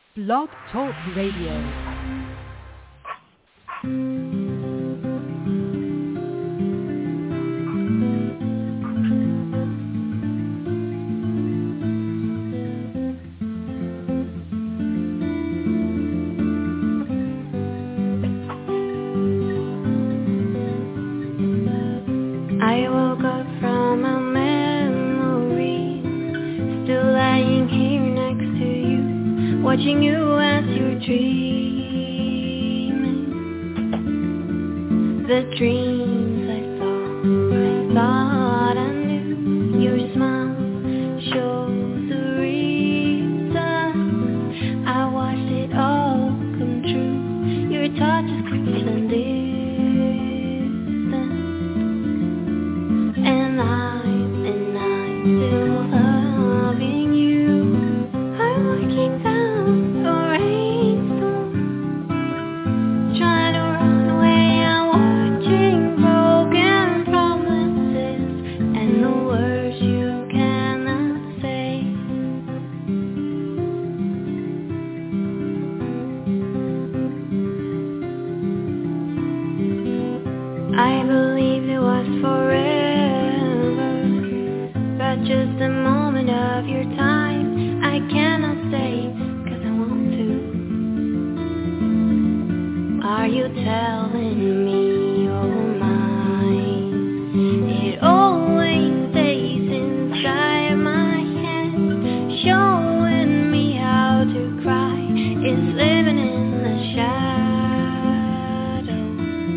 Blog Talk Radio. I woke up from a memory, still lying here next to you, watching you as you're dreaming. The dreams I thought I knew. Your smile shows the reason. I watched it all come true. Your touch is close and distant. And I'm still loving you. I'm walking down a rainstorm, trying to run away. I'm watching broken promises and the words you cannot say. I believed it was forever, but just a moment of your time. I cannot stay, 'cause I want to. Are you telling me you're mine? It always stays inside my head, showing me how to cry. It's living in the shadow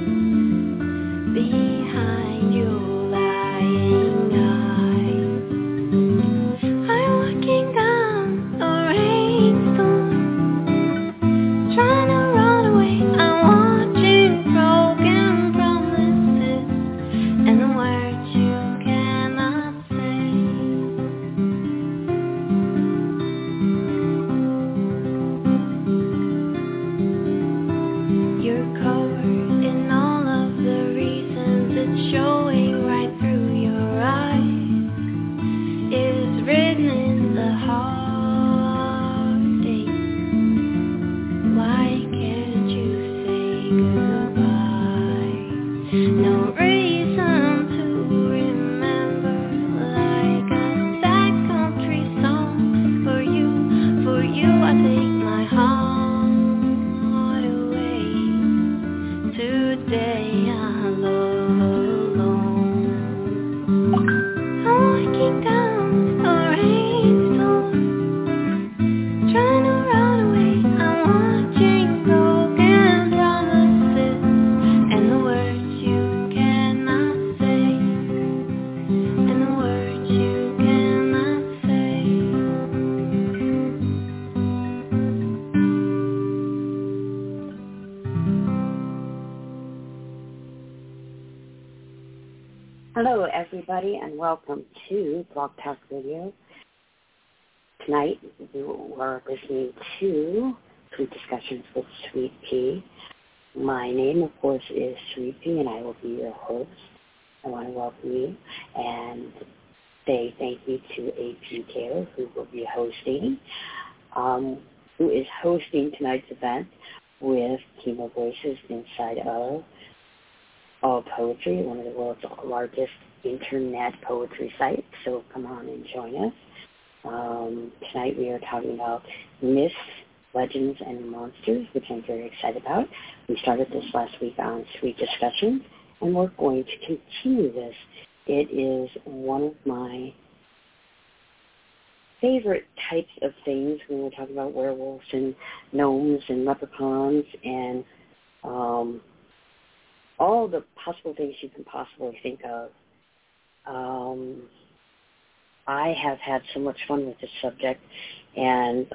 behind your lying eyes. I'm walking down a rainstorm, trying to run away. I'm watching broken promises and the words you cannot say. You're covered in all of the reasons, it's showing right through your eyes. It's written in the heartache. Why can't you say goodbye? No reason to remember, like a sad country song. For you I take my heart away. Today I'm alone. I'm walking down a rainstorm, trying to run away. I'm watching broken promises and the words you cannot say, and the words you cannot say. Hello, everybody, and welcome to Blog Talk Radio. Tonight, you are listening to Sweet Discussions with Sweet Pea. My name, of course, is Sweet Pea, and I will be your host. I want to welcome you and say thank you to A.P. Taylor, who will be hosting, who is hosting tonight's event with Chemo Voices inside of All Poetry, one of the world's largest internet poetry sites. So come on and join us. Tonight we are talking about myths, legends, and monsters, which I'm very excited about. We started this last week on Sweet Discussions, and we're going to continue this. It is one of my favorite types of things when we're talking about werewolves and gnomes and leprechauns and all the possible things you can possibly think of. I have had so much fun with this subject, and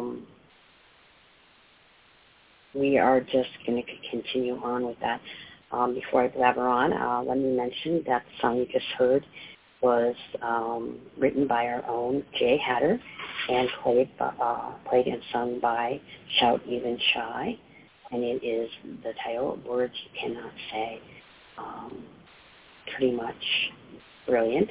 we are just going to continue on with that. Before I blabber on, let me mention that the song you just heard was written by our own Jay Hatter and played and sung by Shout Even Shy. And it is the title, Words You Cannot Say. Pretty much brilliant.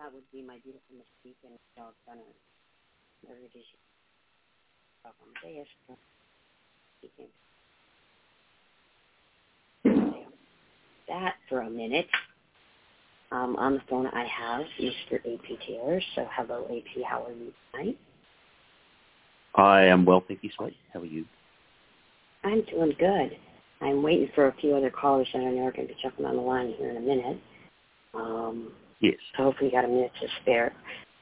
that would be my beautiful Mystique and dog Gunner. There it is. That for a minute. On the phone I have Mr. A.P. Taylor. So hello, A.P. How are you tonight? I am well, thank you, sweet. How are you? I'm doing good. I'm waiting for a few other callers that I know are going to be jumping on the line here in a minute. Yes. So hopefully you got a minute to spare.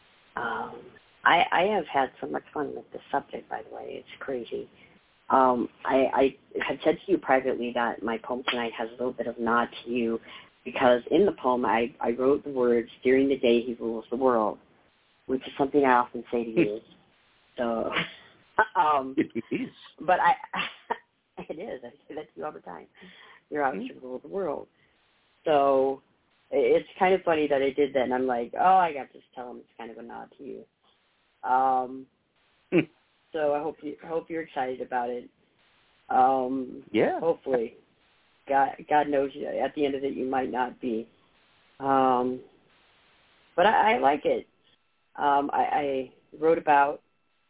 I have had so much fun with this subject, by the way. It's crazy. I had said to you privately that my poem tonight has a little bit of nod to you because in the poem I wrote the words, during the day he rules the world, which is something I often say to you. So, it is. But it is. I say that to you all the time. You're obviously the rule of the world. So it's kind of funny that I did that, and I'm like, oh, I got to just tell him it's kind of a nod to you. So I hope you're excited about it. Yeah. Hopefully. God knows at the end of it you might not be. But I like it. I wrote about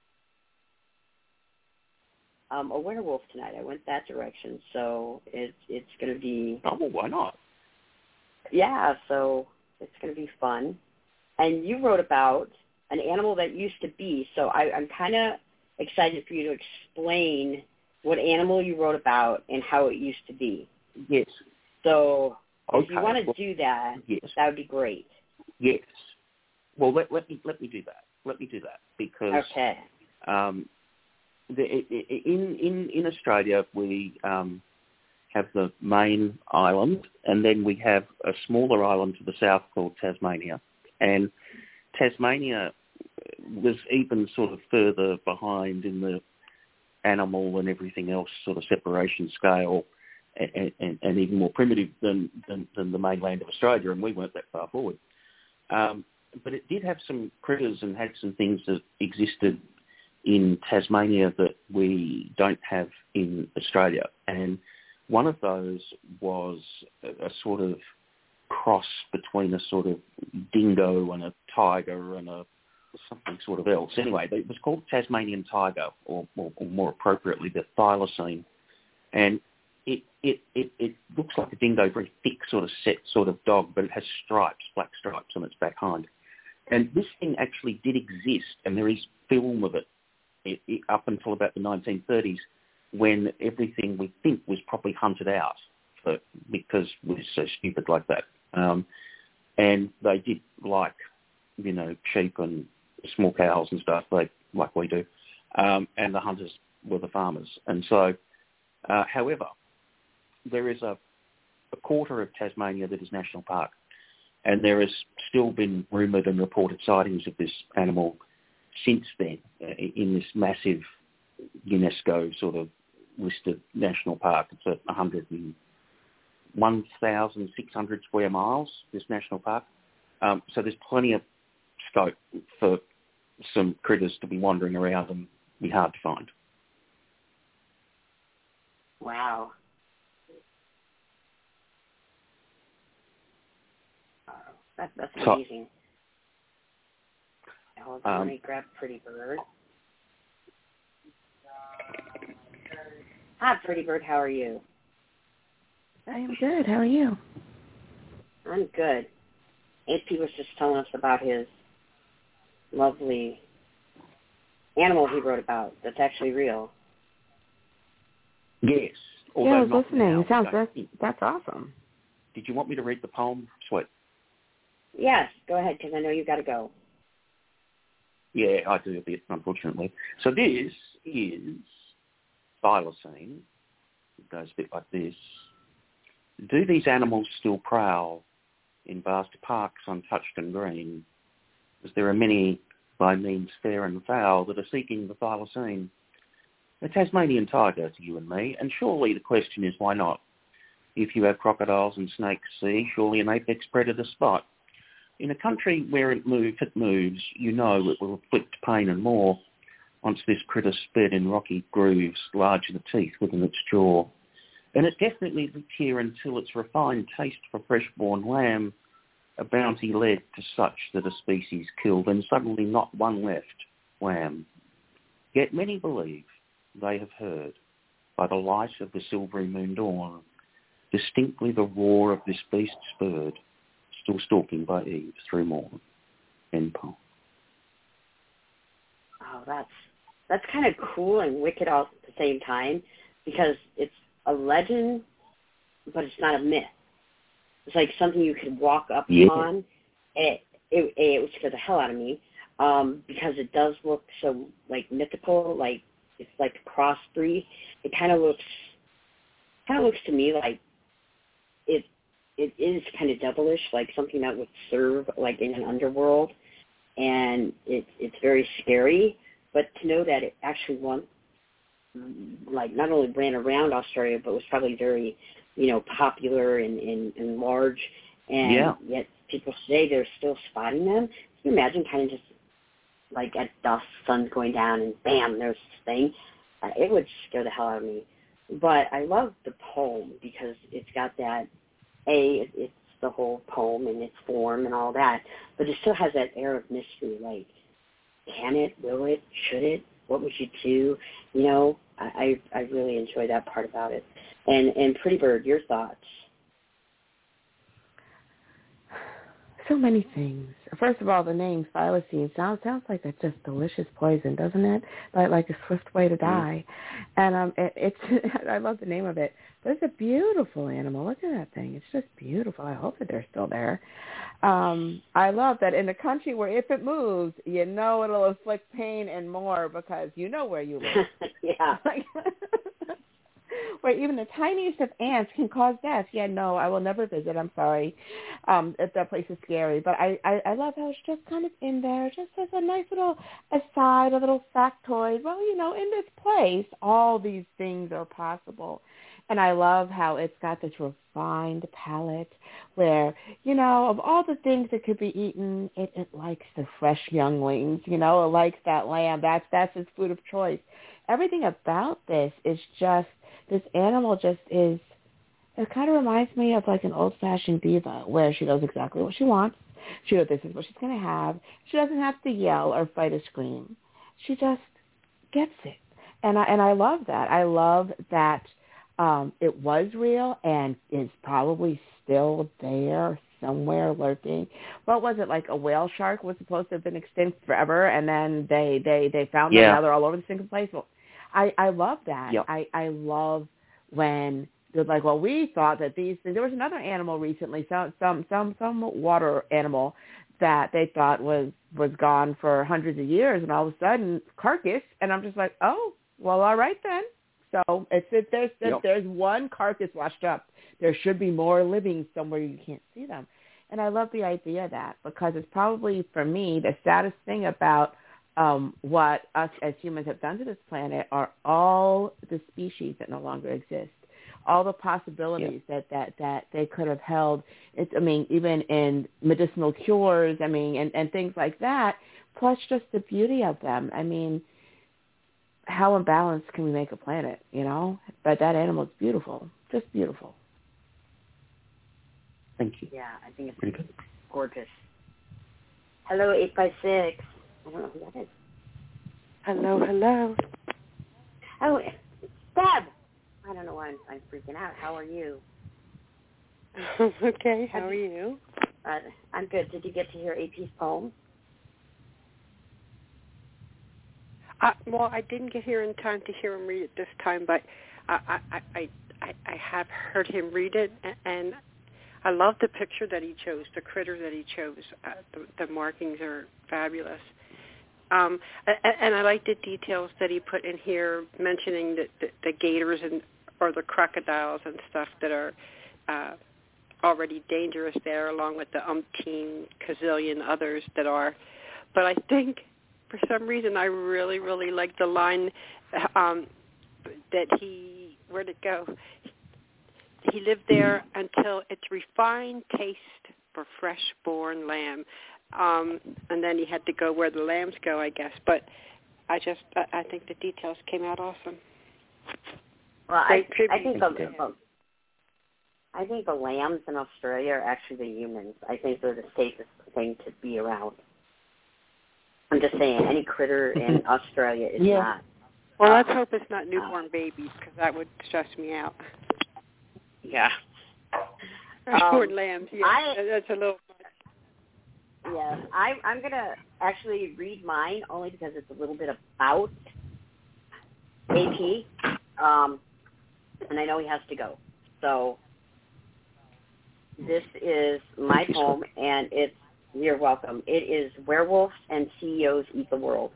a werewolf tonight. I went that direction, so it's going to be... Oh, well, why not? Yeah, so it's going to be fun. And you wrote about an animal that used to be, so I'm kind of excited for you to explain what animal you wrote about and how it used to be. Yes. So okay. If you want to do that, yes. That would be great. Yes. Well, let me do that. Let me do that because okay. In Australia we have the main island, and then we have a smaller island to the south called Tasmania, and Tasmania was even sort of further behind in the animal and everything else sort of separation scale, and even more primitive than the mainland of Australia, and we weren't that far forward. But it did have some critters and had some things that existed in Tasmania that we don't have in Australia. And one of those was a sort of cross between a sort of dingo and a tiger and something sort of else. Anyway, it was called Tasmanian tiger, or more appropriately, the thylacine. And it looks like a dingo, very thick sort of set sort of dog, but it has stripes, black stripes on its back hind. And this thing actually did exist, and there is film of it up until about the 1930s, when everything we think was probably hunted out because we're so stupid like that. And they did like, sheep and small cows and stuff, like we do. And the hunters were the farmers. And so, however, there is a quarter of Tasmania that is national park. And there has still been rumoured and reported sightings of this animal since then in this massive UNESCO sort of listed national park. It's at 1,600 square miles, this national park. So there's plenty of scope for some critters to be wandering around and be hard to find. Wow. That's amazing. Let me grab Pretty Bird. Hi, Pretty Bird. How are you? I am good. How are you? I'm good. AP was just telling us about his lovely animal he wrote about that's actually real. Yes. Yeah, I was listening. That's awesome. Did you want me to read the poem, Sweet? Yes, go ahead, because I know you got to go. Yeah, I do a bit, unfortunately. So this is thylacine. It goes a bit like this. Do these animals still prowl in vast parks untouched and green? As there are many, by means fair and foul, that are seeking the thylacine. A Tasmanian tiger to you and me, and surely the question is why not? If you have crocodiles and snakes see, surely an apex predator spot. In a country where it moves, you know it will inflict pain and more once this critter sped in rocky grooves, larger the teeth within its jaw. And it definitely lives here until its refined taste for fresh-born lamb a bounty led to such that a species killed, and suddenly not one left, wham. Yet many believe they have heard, by the light of the silvery moon dawn, distinctly the roar of this beast's bird, still stalking by eve through morn. End poem. Oh, that's kind of cool and wicked all at the same time, because it's a legend, but it's not a myth. It's like something you could walk up on. It would scare the hell out of me, because it does look so like mythical, like it's like a crossbreed. It kind of looks to me like it is kind of devilish, like something that would serve like in an underworld, and it's very scary. But to know that it actually not only ran around Australia, but was probably very, popular and large, and yet people today they're still spotting them. Can you imagine kind of just like at dusk, sun's going down, and bam, there's this thing? It would scare the hell out of me. But I love the poem because it's got that, it's the whole poem and its form and all that, but it still has that air of mystery, like, can it, will it, should it, what would you do? I really enjoy that part about it. And Pretty Bird, your thoughts? So many things. First of all, the name thylacine sounds like a just delicious poison, doesn't it? Like a swift way to die. And it's I love the name of it. But it's a beautiful animal. Look at that thing. It's just beautiful. I hope that they're still there. I love that in a country where if it moves, it'll inflict pain and more because you know where you live. Yeah. Where even the tiniest of ants can cause death. Yeah, no, I will never visit. I'm sorry. If that place is scary. But I love how it's just kind of in there, just as a nice little aside, a little factoid. Well, in this place, all these things are possible. And I love how it's got this refined palate where, of all the things that could be eaten, it likes the fresh younglings, it likes that lamb. That's its food of choice. Everything about this is just, this animal just is, it kind of reminds me of like an old-fashioned diva where she knows exactly what she wants. She knows this is what she's going to have. She doesn't have to yell or fight or scream. She just gets it. And I love that. I love that it was real and is probably still there somewhere lurking. What was it, like a whale shark was supposed to have been extinct forever, and then they found them, now they're all over the single place? Well, I love that. Yep. I love when they're like, well, we thought that these things. There was another animal recently, some water animal that they thought was gone for hundreds of years, and all of a sudden, carcass, and I'm just like, oh, well, all right then. So if there's one carcass washed up, there should be more living somewhere you can't see them. And I love the idea of that because it's probably, for me, the saddest thing about what us as humans have done to this planet are all the species that no longer exist, all the possibilities that they could have held. Even in medicinal cures, and things like that, plus just the beauty of them. How imbalanced can we make a planet, But that animal is beautiful, just beautiful. Thank you. Yeah, I think it's pretty good. Gorgeous. Hello, 856. I don't know who that is. Hello. Oh, Deb. I don't know why I'm freaking out. How are you? Okay, how are you? I'm good. Did you get to hear AP's poem? Well, I didn't get here in time to hear him read it this time, but I have heard him read it, and I love the picture that he chose, the critter that he chose. The markings are fabulous. And I like the details that he put in here, mentioning the gators or the crocodiles and stuff that are already dangerous there, along with the umpteen gazillion others that are. But I think, for some reason, I really, really like the line that where'd it go? He lived there until its refined taste for fresh-born lamb. And then he had to go where the lambs go, I guess. But I think the details came out awesome. Well, I think I think the lambs in Australia are actually the humans. I think they're the safest thing to be around. I'm just saying, any critter in Australia is not. Well, let's hope it's not newborn babies, because that would stress me out. Yeah. Newborn lambs, that's a little much. Yes, I'm going to actually read mine only because it's a little bit about AP, and I know he has to go. So this is my poem, and you're welcome. It is Werewolves and CEOs Eat the World.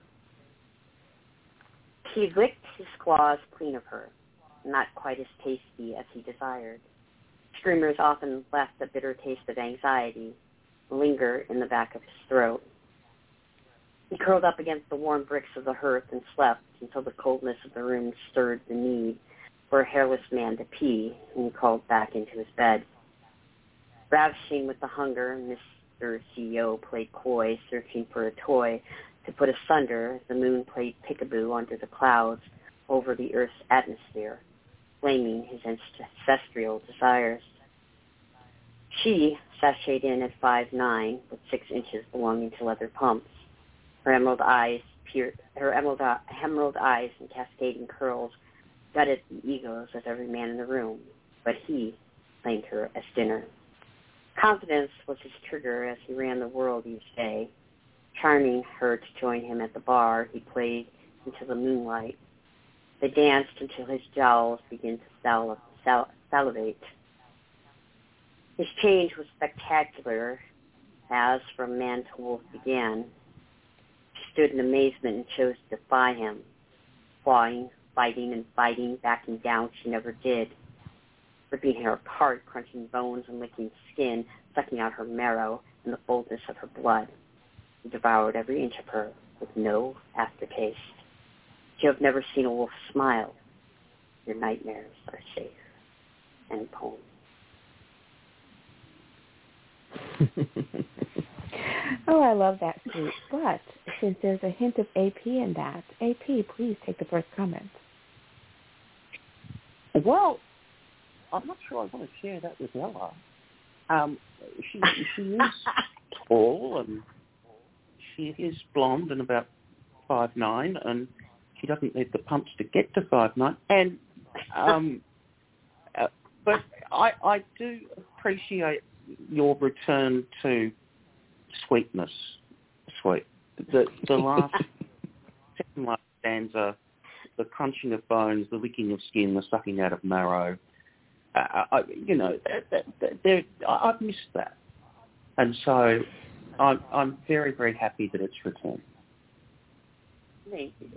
He licked his claws clean of her, not quite as tasty as he desired. Screamers often left a bitter taste of anxiety linger in the back of his throat. He curled up against the warm bricks of the hearth and slept until the coldness of the room stirred the need for a hairless man to pee, and he crawled back into his bed. Ravishing with the hunger, Mr. CEO played coy, searching for a toy to put asunder as the moon played peekaboo under the clouds over the Earth's atmosphere, flaming his ancestral desires. She sashayed in at 5'9", with 6 inches belonging to leather pumps. Her emerald eyes and cascading curls gutted the egos of every man in the room, but he claimed her as dinner. Confidence was his trigger as he ran the world each day. Charming her to join him at the bar, he played into the moonlight. They danced until his jowls began to salivate. His change was spectacular as from man to wolf began. She stood in amazement and chose to defy him. Clawing, fighting, and biting, backing down she never did. Ripping her apart, crunching bones and licking skin, sucking out her marrow and the boldness of her blood. He devoured every inch of her with no aftertaste. You have never seen a wolf smile. Your nightmares are safe. End poem. Oh, I love that, Sweet. But since there's a hint of AP in that, AP, please take the first comment. Well, I'm not sure I want to share that with Ella. She is tall, and she is blonde and about 5'9", and she doesn't need the pumps to get to 5'9". And but I do appreciate your return to sweetness, Sweet. The last second last stanza, the crunching of bones, the licking of skin, the sucking out of marrow. I've missed that, and so I'm very, very happy that it's returned. Thank you.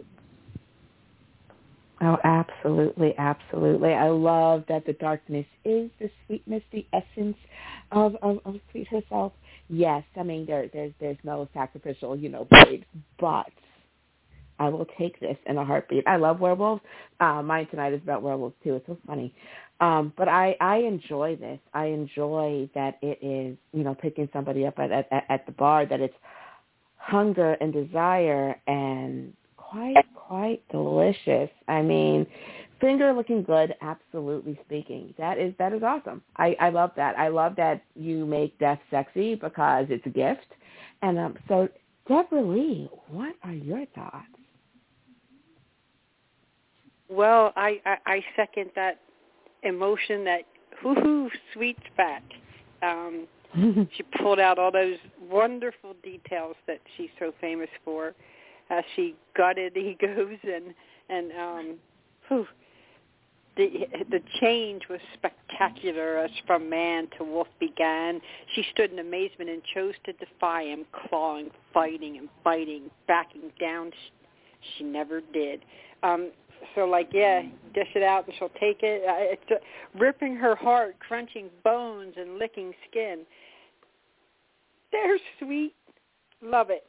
Oh, absolutely, absolutely. I love that the darkness is the sweetness, the essence of Sweet herself. Yes, I mean there's no sacrificial, babes, but I will take this in a heartbeat. I love werewolves. Mine tonight is about werewolves too. It's so funny. But I enjoy this. I enjoy that it is, picking somebody up at the bar, that it's hunger and desire and quite delicious. I mean, finger looking good, absolutely speaking. That is awesome. I love that. I love that you make death sexy because it's a gift. And so, Deborah Lee, what are your thoughts? Well, I second that emotion, that hoo-hoo, Sweet's back. She pulled out all those wonderful details that she's so famous for. She gutted egos and the change was spectacular as from man to wolf began. She stood in amazement and chose to defy him, clawing, fighting, and biting, backing down. She never did. So, dish it out and she'll take it. It's ripping her heart, crunching bones, and licking skin. They're Sweet. Love it.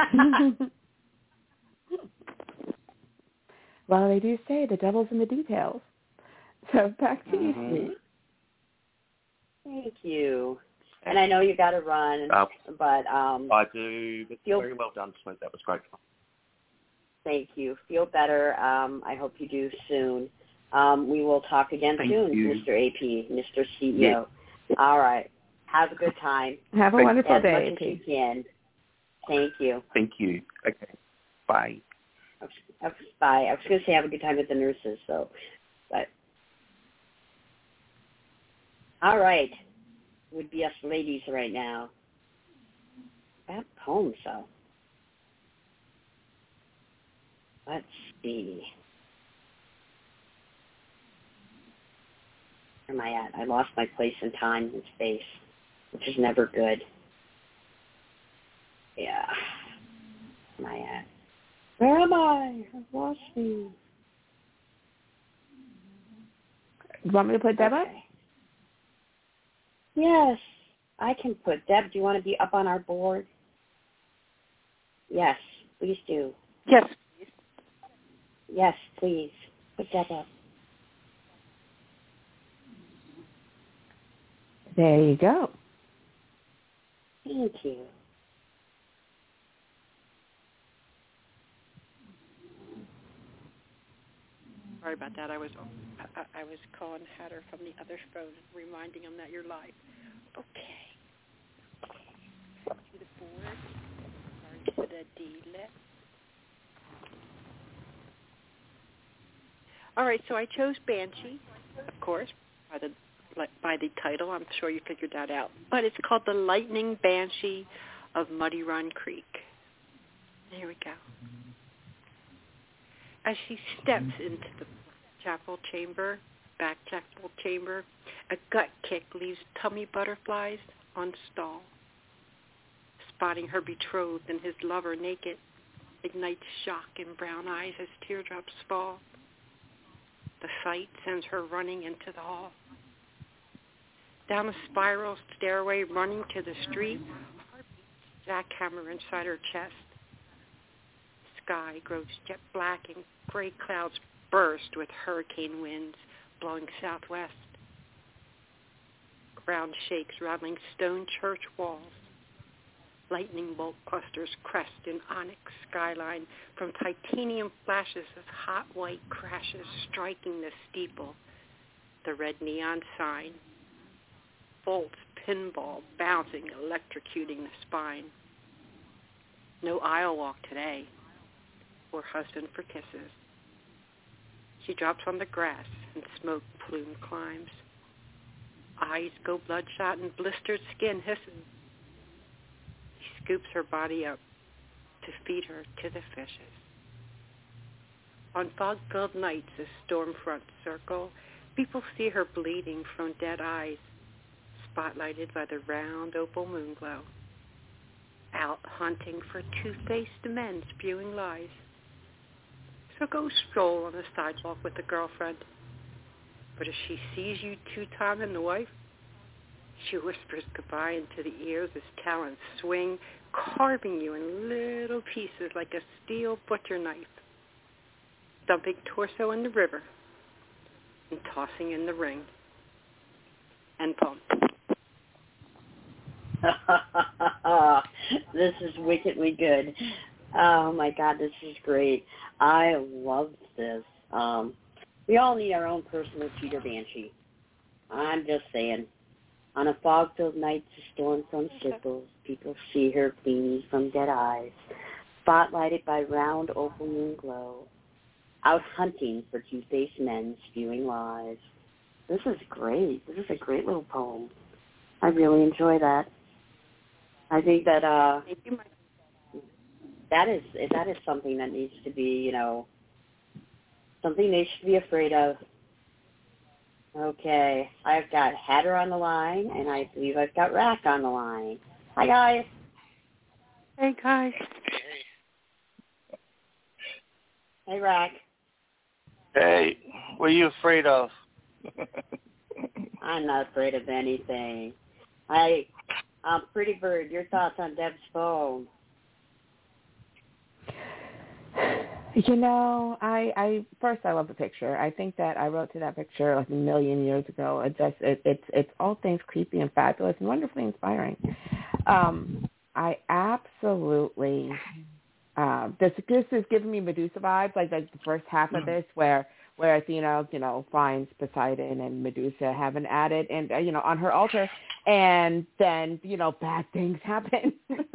Well, they do say the devil's in the details. So back to you, Sweet. Thank you. And I know you got to run, but I do. Very well done, Sweet. That was great fun. Thank you. Feel better. I hope you do soon. We will talk again soon, you. Mr. AP, Mr. CEO. Yes. All right. Have a good time. Have a wonderful day, as much as you can. Thank you. Thank you. Okay. Bye. Bye. I was going to say have a good time with the nurses, but all right. Would be us ladies right now. That poem, so. Let's see. Where am I at? I lost my place in time and space, which is never good. Yeah. Where am I at? Where am I? I've lost me. You want me to put Deb up? Yes, I can put Deb. Do you want to be up on our board? Yes, please do. Yes. Yes, please. Put Deb up. There you go. Thank you. Sorry about that. I was calling Hatter from the other phone, reminding him that you're live. Okay. To the board. Sorry to the D-list. All right, so I chose Banshee, of course, by the title. I'm sure you figured that out. But it's called The Lightning Banshee of Muddy Run Creek. There we go. As she steps into the back chapel chamber, a gut kick leaves tummy butterflies on stall. Spotting her betrothed and his lover naked ignites shock in brown eyes as teardrops fall. The sight sends her running into the hall. Down a spiral stairway running to the street, jackhammer inside her chest. Sky grows jet black and gray clouds burst with hurricane winds blowing southwest. Ground shakes, rattling stone church walls. Lightning bolt clusters crest in onyx skyline from titanium flashes of hot white crashes striking the steeple, the red neon sign. Bolts, pinball, bouncing, electrocuting the spine. No aisle walk today, or husband for kisses. She drops on the grass and smoke plume climbs. Eyes go bloodshot and blistered skin hisses. He scoops her body up to feed her to the fishes. On fog-filled nights as storm fronts circle, people see her bleeding from dead eyes, spotlighted by the round opal moon glow. Out hunting for two-faced men spewing lies. So go stroll on the sidewalk with a girlfriend. But if she sees you two-timing the wife, she whispers goodbye into the ears as talons swing, carving you in little pieces like a steel butcher knife, dumping torso in the river and tossing in the ring. End poem. This is wickedly good. Oh my God, this is great. I love this. We all need our own personal cheater banshee. I'm just saying. On a fog-filled night, the storm front circles. People see her gleaming from dead eyes, spotlighted by round opal moon glow. Out hunting for two-faced men spewing lies. This is great. This is a great little poem. I really enjoy that. I think that that is something that needs to be, something they should be afraid of. Okay, I've got Hatter on the line, and I believe I've got Rack on the line. Hi, guys. Hey, guys. Hey, Rack. Hey, what are you afraid of? I'm not afraid of anything. Pretty Bird, your thoughts on Deb's phone? I love the picture. I think that I wrote to that picture like a million years ago. It's all things creepy and fabulous and wonderfully inspiring. I absolutely this is giving me Medusa vibes, like the first half of this where where Athena, finds Poseidon and Medusa having added and, on her altar, and then, bad things happen.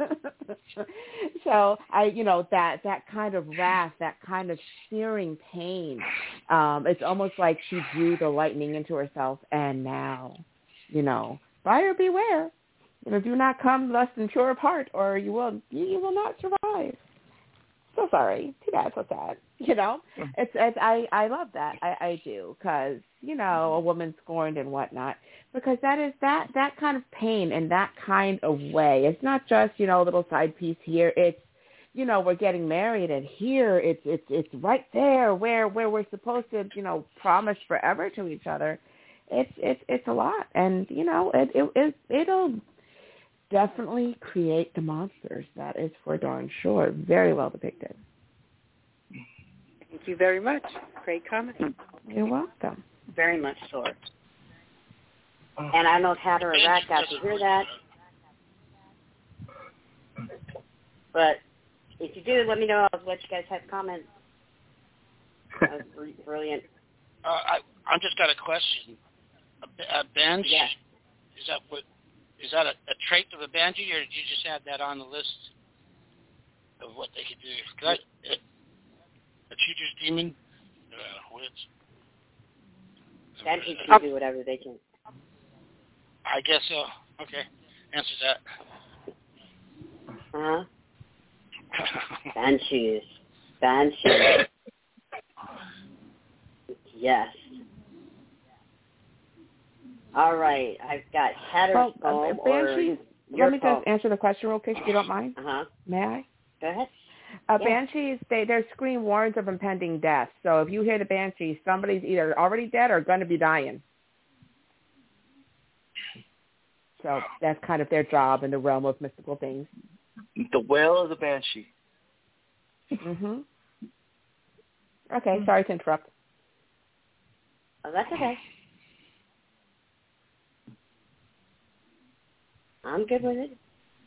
So that kind of wrath, that kind of searing pain, it's almost like she drew the lightning into herself, and now, buyer beware. Do not come less than pure of heart, or you will not survive. So sorry. Too bad. So sad. It's I love that. I do, because a woman scorned and whatnot, because that is that kind of pain and that kind of way. It's not just a little side piece here. It's we're getting married, and here it's right there where we're supposed to promise forever to each other. It's a lot, and it'll definitely create the monsters. That is for darn sure. Very well depicted. Thank you very much. Great comment. You're welcome. Very much so. And I know Hatter and Rat got to hear that. But if you do, let me know. I'll let you guys have comments. That was brilliant. I just got a question. A bench? Yeah. Is that a trait of a banshee, or did you just add that on the list of what they could do? A cheater's demon? Wits? Banshees can do whatever they can. I guess so. Okay. Answers that. Uh-huh. Banshees. Yes. All right. I've got Hatter's poem Banshees, or let me just answer the question real quick, if you don't mind. Uh-huh. May I? Go ahead. Banshees, their scream warns of impending death. So if you hear the Banshees, somebody's either already dead or going to be dying. So that's kind of their job in the realm of mystical things. The wail of the banshee. Mm-hmm. Okay, sorry to interrupt. Oh, that's okay. I'm good with it.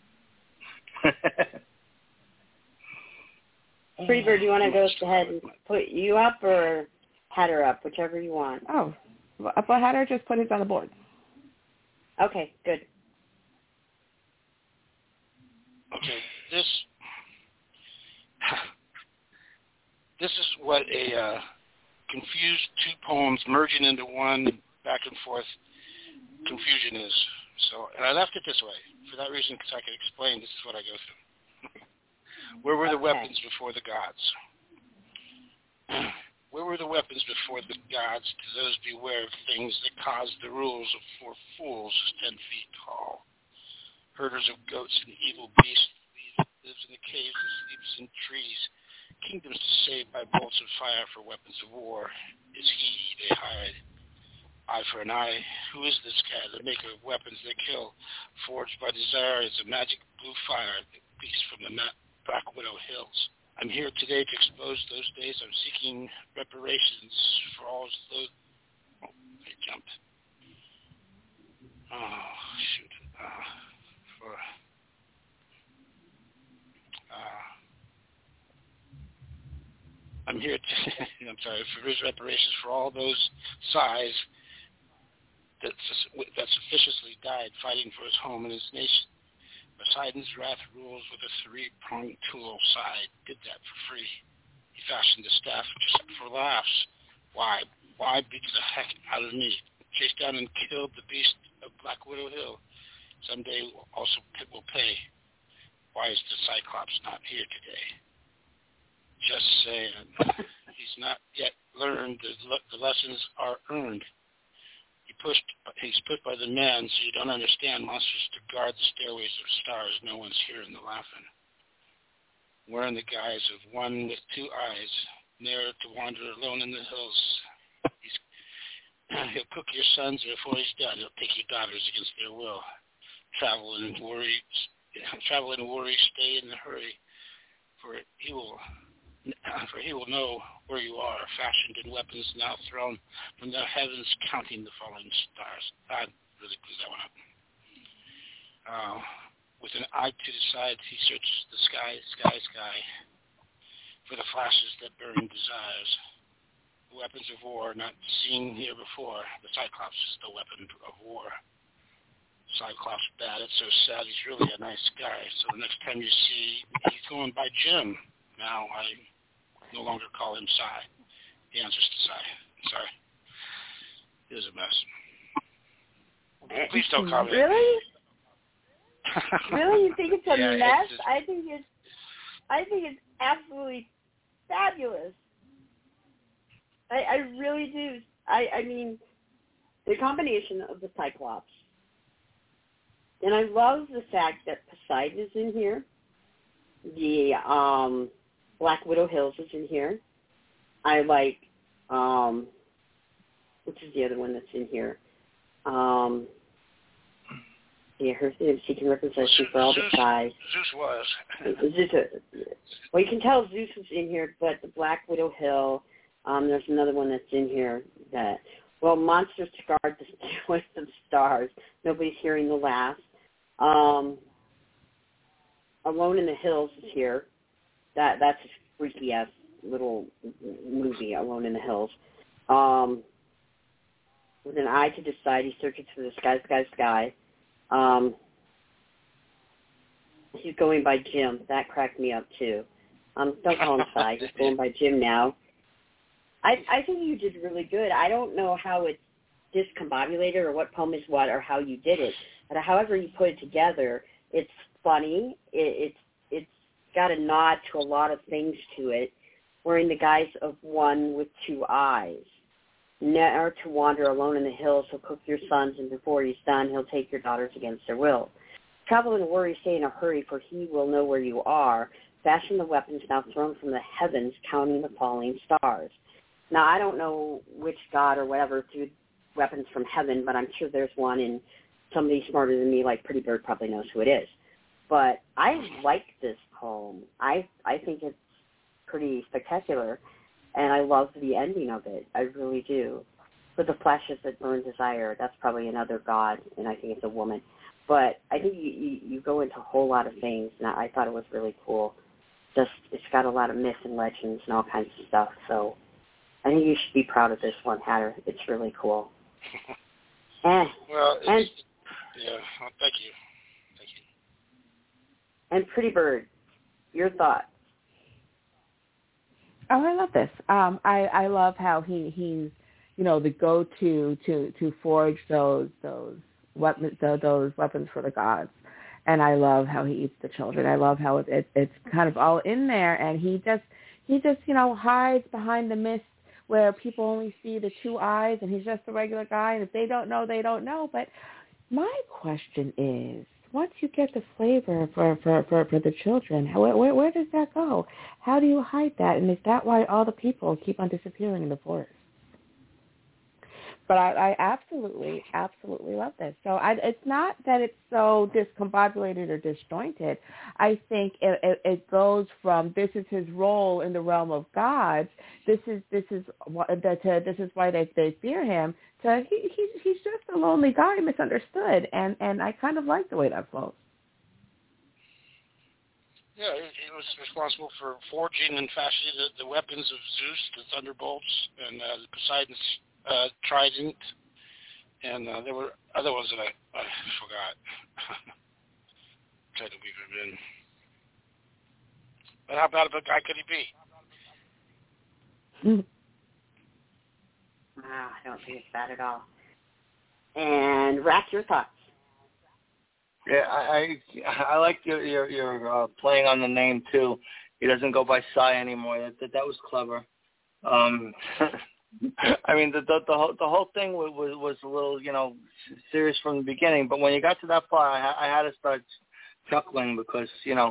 Freebird, do you want to go ahead and put you up or Hatter up, whichever you want? Oh, well, Hatter just put his on the board. Okay, good. Okay, this is what a confused two poems merging into one back and forth confusion is. So, and I left it this way for that reason, because I could explain this is what I go through. Where were the weapons before the gods? Where were the weapons before the gods? To those beware of things that cause the rules of four fools 10 feet tall. Herders of goats and evil beasts, lives in the caves and sleeps in trees. Kingdoms to save by bolts of fire for weapons of war. Is he they hide? Eye for an eye. Who is this guy, the maker of weapons that kill? Forged by desire is a magic blue fire that beats from the Black Widow Hills. I'm here today to expose those days. I'm seeking reparations for all those... Oh, I jumped. Oh, shoot. I'm here to... I'm sorry. For his reparations for all those sighs that sufficiously died fighting for his home and his nation. Poseidon's wrath rules with a three-pronged tool side. Did that for free. He fashioned the staff just for laughs. Why? Why beat the heck out of me? Chased down and killed the beast of Black Widow Hill. Someday also will pay. Why is the Cyclops not here today? Just saying. He's not yet learned. The lessons are earned. He's put by the man, so you don't understand monsters to guard the stairways of stars. No one's hearing the laughing. Wearing the guise of one with two eyes, ne'er to wander alone in the hills. He'll cook your sons before he's done. He'll take your daughters against their will. Travel and worry, stay in a hurry, for he will know where you are, fashioned in weapons now thrown from the heavens, counting the falling stars. I really blew that one up. With an eye to the side, he searches the sky, for the flashes that burn desires. weapons of war not seen here before. The Cyclops is the weapon of war. Cyclops bad. It's so sad. He's really a nice guy. So the next time you see, he's going by Jim. Now I no longer call him Cy. He answers to Cy. Sorry. It was a mess. Please don't comment. Really? Really? You think it's a mess? It's I think it's absolutely fabulous. I really do. I mean, the combination of the Cyclops. And I love the fact that Poseidon is in here. The Black Widow Hills is in here. I like, which is the other one that's in here? Her seeking representation for all the sides. Zeus was. Well, you can tell Zeus was in here, but the Black Widow Hill, there's another one that's in here that, well, Monsters to Guard the With some Stars. Nobody's hearing the last. Alone in the Hills is here. That's a freaky-ass little movie, Alone in the Hills. With an eye to decide, he searches for the sky. He's going by Jim. That cracked me up, too. Don't call him Cy. He's going by Jim now. I think you did really good. I don't know how it's discombobulated or what poem is what or how you did it. But however you put it together, it's funny. It's got a nod to a lot of things to it. Wearing the guise of one with two eyes. Never to wander alone in the hills, he'll cook your sons, and before he's done, he'll take your daughters against their will. Travel in a worry, stay in a hurry, for he will know where you are. Fashion the weapons now thrown from the heavens, counting the falling stars. Now, I don't know which god or whatever threw weapons from heaven, but I'm sure there's one, and somebody smarter than me, like Pretty Bird, probably knows who it is. But I like this poem. I think it's pretty spectacular. And I love the ending of it. I really do. For the flashes that burn desire, that's probably another god, and I think it's a woman. But I think you go into a whole lot of things, and I thought it was really cool. Just it's got a lot of myths and legends and all kinds of stuff. So I think you should be proud of this one, Hatter. It's really cool. Well, well, thank you. And Pretty Bird, your thoughts? Oh, I love this. I love how he's the go-to to forge those weapons for the gods, and I love how he eats the children. I love how it's kind of all in there, and he just hides behind the mist where people only see the two eyes, and he's just a regular guy, and if they don't know, they don't know. But my question is, once you get the flavor for the children, where does that go? How do you hide that? And is that why all the people keep on disappearing in the forest? But I absolutely love this. So it's not that it's so discombobulated or disjointed. I think it goes from this is his role in the realm of gods. This is why they fear him. So he's just a lonely guy, misunderstood, and I kind of like the way that flows. Yeah, he was responsible for forging and fashioning the weapons of Zeus, the thunderbolts, and Poseidon's trident, and there were other ones that I forgot. Tried to weave him in. But how bad of a guy could he be? I don't think it's bad at all. And Rack, your thoughts? Yeah, I like your playing on the name too. He doesn't go by Cy anymore. That was clever. I mean, the whole thing was a little serious from the beginning, but when you got to that part, I had to start chuckling because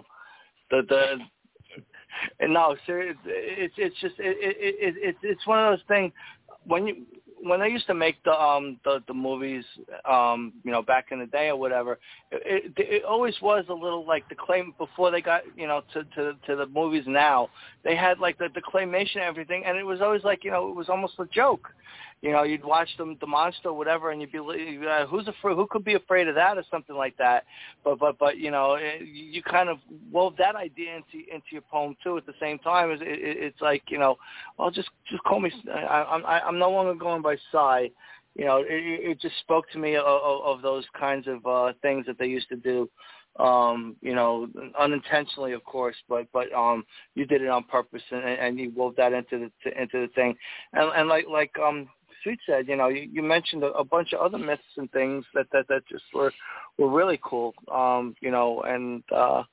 no, seriously, it's just it's one of those things when they used to make the movies back in the day or whatever, it always was a little like the claim before they got to the movies now. They had like the claymation and everything, and it was always like it was almost a joke. You'd watch the monster or whatever, and you'd be who's afraid? Who could be afraid of that or something like that? But you kind of wove that idea into your poem too. At the same time, it's like well, just call me. I'm no longer going by Cy. It just spoke to me of those kinds of things that they used to do. Unintentionally, of course, but you did it on purpose, and you wove that into the thing, and like Sweet said, you mentioned a bunch of other myths and things that just were really cool, and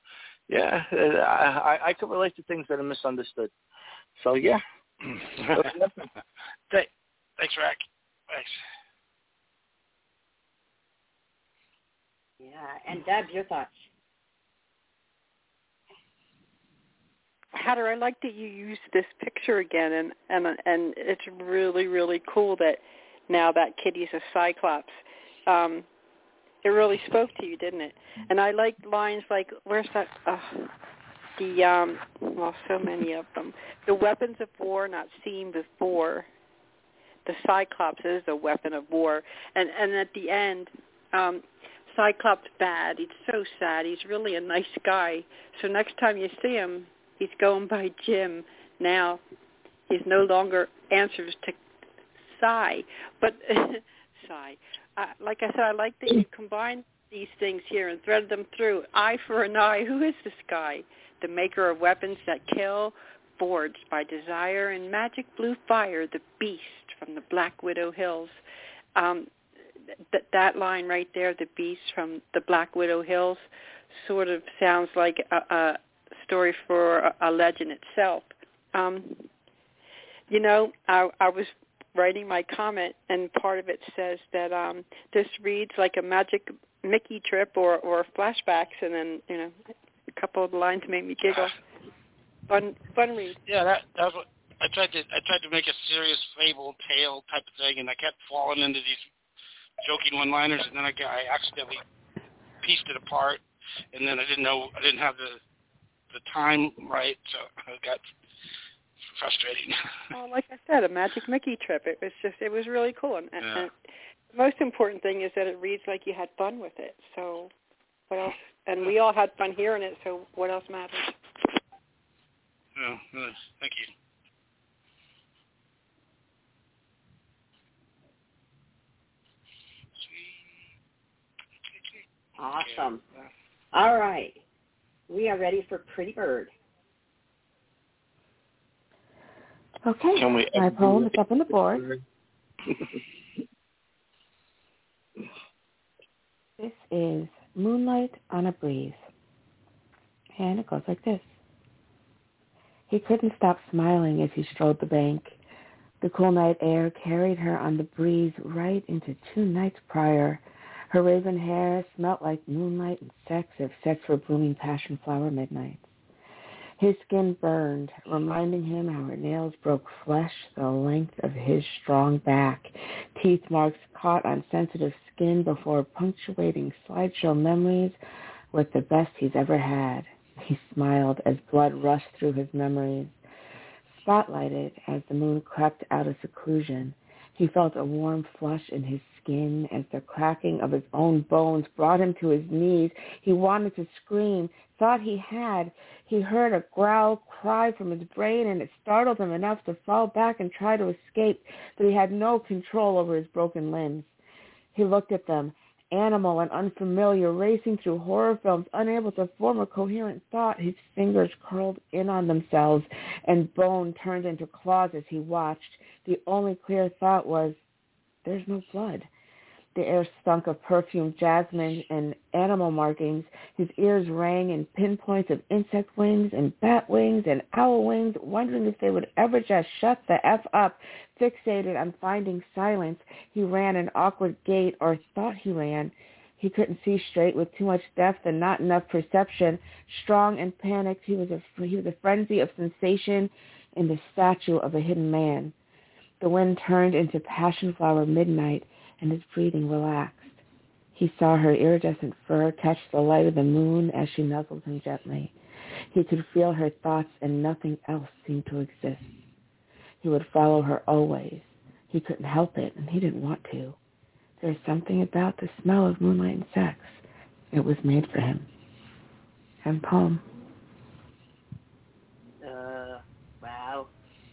I could relate to things that are misunderstood. So yeah. Thanks, Rack. Thanks. Yeah, and Deb, your thoughts? Hatter, I like that you used this picture again, and it's really, really cool that now that kitty's a cyclops. It really spoke to you, didn't it? And I like lines like, where's that? So many of them. The weapons of war not seen before. The cyclops is a weapon of war, and at the end. Cyclops bad. He's so sad. He's really a nice guy. So next time you see him, he's going by Jim. Now he's no longer answers to Cy, but Cy. Like I said, I like that you combine these things here and thread them through. Eye for an eye. Who is this guy? The maker of weapons that kill, forged by desire and magic blue fire, the beast from the Black Widow Hills. That line right there, the beast from the Black Widow Hills, sort of sounds like a story for a legend itself. I was writing my comment, and part of it says that this reads like a Magic Mickey trip or flashbacks, and then a couple of the lines made me giggle. Fun read. Yeah, that was what I tried to make a serious fable tale type of thing, and I kept falling into these joking one-liners, and then I accidentally pieced it apart, and then I didn't have the time right, so it got frustrating. Well, like I said, a Magic Mickey trip. It was really cool, and the most important thing is that it reads like you had fun with it. So what else? And we all had fun hearing it. So what else matters? Oh, thank you. Awesome. All right. We are ready for Pretty Bird. Okay. My poem is up on the board. This is Moonlight on a Breeze. And it goes like this. He couldn't stop smiling as he strode the bank. The cool night air carried her on the breeze right into 2 nights prior. Her raven hair smelt like moonlight and sex, if sex were blooming passion flower midnights. His skin burned, reminding him how her nails broke flesh the length of his strong back. Teeth marks caught on sensitive skin before punctuating slideshow memories with the best he's ever had. He smiled as blood rushed through his memories. Spotlighted as the moon crept out of seclusion, he felt a warm flush in his skin as the cracking of his own bones brought him to his knees. He wanted to scream, thought he had. He heard a growl cry from his brain, and it startled him enough to fall back and try to escape, but he had no control over his broken limbs. He looked at them, animal and unfamiliar, racing through horror films, unable to form a coherent thought. His fingers curled in on themselves, and bone turned into claws as he watched. The only clear thought was, there's no blood. The air stunk of perfumed jasmine and animal markings. His ears rang in pinpoints of insect wings and bat wings and owl wings, wondering if they would ever just shut the F up. Fixated on finding silence, he ran an awkward gait, or thought he ran. He couldn't see straight with too much depth and not enough perception. Strong and panicked, he was a frenzy of sensation in the statue of a hidden man. The wind turned into passion flower midnight, and his breathing relaxed. He saw her iridescent fur catch the light of the moon as she nuzzled him gently. He could feel her thoughts, and nothing else seemed to exist. He would follow her always. He couldn't help it, and he didn't want to. There's something about the smell of moonlight and sex. It was made for him. And poem. Wow.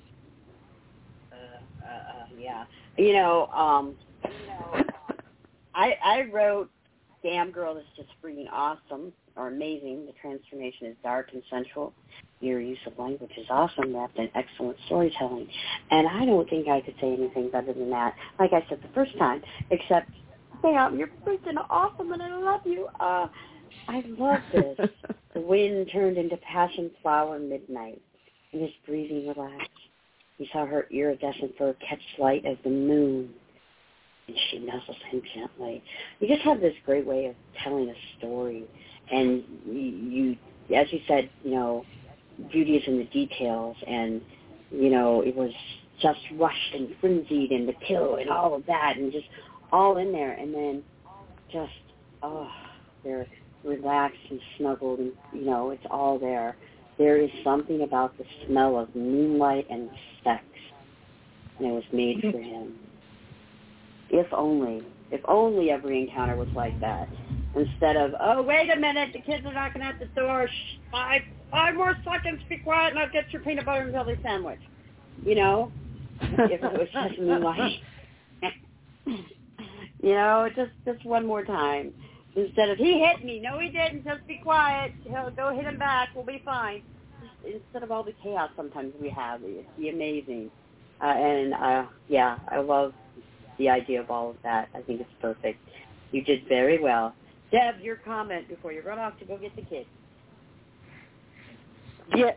Yeah. I wrote Damn Girl is just freaking awesome or amazing. The transformation is dark and sensual. Your use of language is awesome, wrapped in excellent storytelling. And I don't think I could say anything better than that. Like I said the first time, except, damn, you're freaking awesome and I love you. I love this. The wind turned into passion flower midnight, and his breathing relaxed. He saw her iridescent fur catch light as the moon, and she nuzzled him gently. You just have this great way of telling a story, and you as you said, beauty is in the details, and, it was just rushed and frenzied and the kill and all of that, and just all in there, and then just, they're relaxed and snuggled, and, it's all there. There is something about the smell of moonlight and sex, and it was made for him. If only every encounter was like that. Instead of, oh, wait a minute, the kids are knocking at the door. Shh, five more seconds, be quiet, and I'll get your peanut butter and jelly sandwich. If it was just moonlight. Just one more time. Instead of, he hit me. No, he didn't. Just be quiet. He'll go hit him back. We'll be fine. Instead of all the chaos sometimes we have. It'd be amazing. I love the idea of all of that. I think it's perfect. You did very well. Deb, your comment before you run off to go get the kids. Yeah,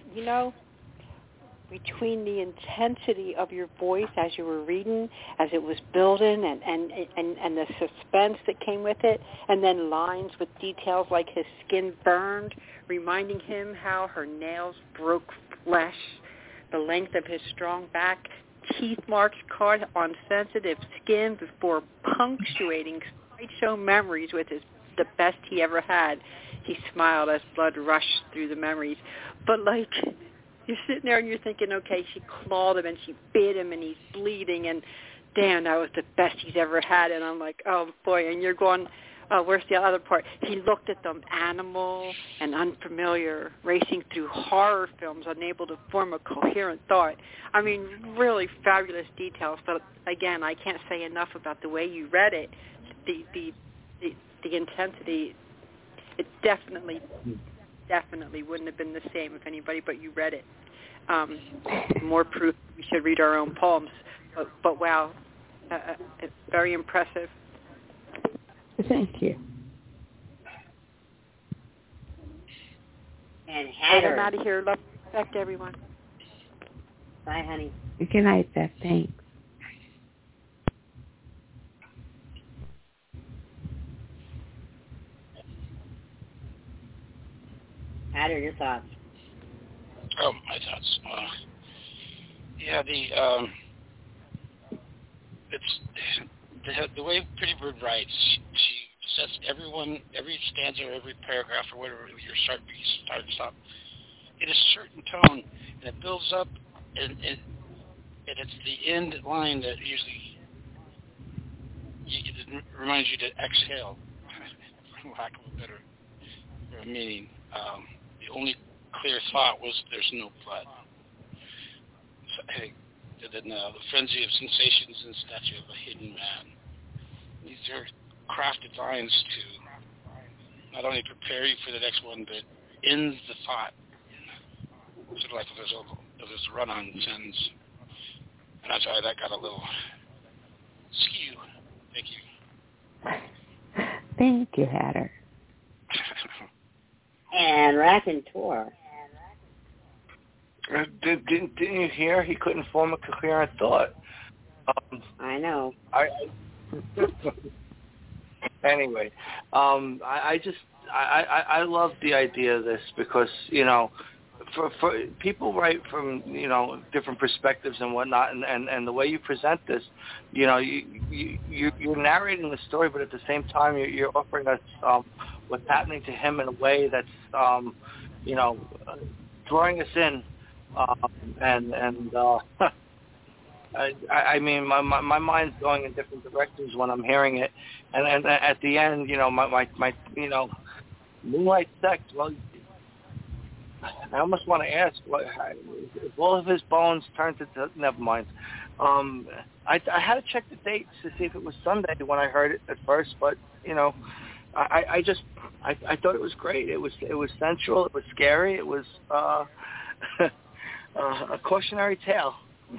between the intensity of your voice as you were reading, as it was building, and the suspense that came with it, and then lines with details like his skin burned, reminding him how her nails broke flesh, the length of his strong back, teeth marks caught on sensitive skin before punctuating sideshow memories with the best he ever had. He smiled as blood rushed through the memories. But, you're sitting there and you're thinking, okay, she clawed him and she bit him and he's bleeding, and damn, that was the best he's ever had. And I'm like, oh, boy, and you're going, oh, where's the other part? He looked at them, animal and unfamiliar, racing through horror films, unable to form a coherent thought. I mean, really fabulous details. But, again, I can't say enough about the way you read it, the intensity. It definitely wouldn't have been the same if anybody but you read it. More proof we should read our own poems. But wow, it's very impressive. Thank you. And Heather. I'm out of here. Love and respect, everyone. Bye, honey. Good night, Beth. Thanks. Hatter, your thoughts? Oh, my thoughts. It's the way Pretty Bird writes. She sets every stanza, or every paragraph, or whatever your start piece starts up in a certain tone, and it builds up, and it's the end line that usually it reminds you to exhale, for lack of a better meaning. The only clear thought was there's no blood. So, then the frenzy of sensations and statue of a hidden man. These are crafted lines to not only prepare you for the next one, but end the thought. Sort of like if there's a run-on sentence. And I'm sorry, that got a little skew. Thank you. Thank you, Hatter. And Raconteur. Didn't you hear? He couldn't form a coherent thought. I know. Anyway, I love the idea of this because, for people write from, different perspectives and whatnot, and the way you present this, you're narrating the story, but at the same time you're offering us what's happening to him in a way that's, drawing us in, I mean, my mind's going in different directions when I'm hearing it, and at the end, my Moonlight Sex. Well, I almost want to ask, if all of his bones turned to? Never mind. I had to check the dates to see if it was Sunday when I heard it at first, but I thought it was great. It was sensual. It was scary. It was a cautionary tale.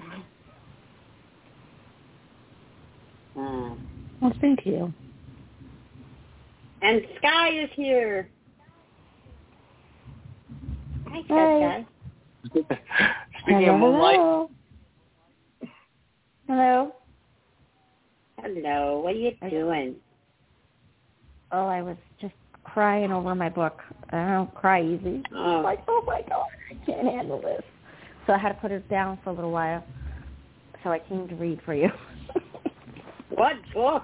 Well, thank you. And Sky is here. Hi, Sky. Speaking of Moonlight. Hello. Hello. What are you doing? Oh, I was just crying over my book. I don't cry easy. Oh. Like, oh my God, I can't handle this. So I had to put it down for a little while. So I came to read for you. What book?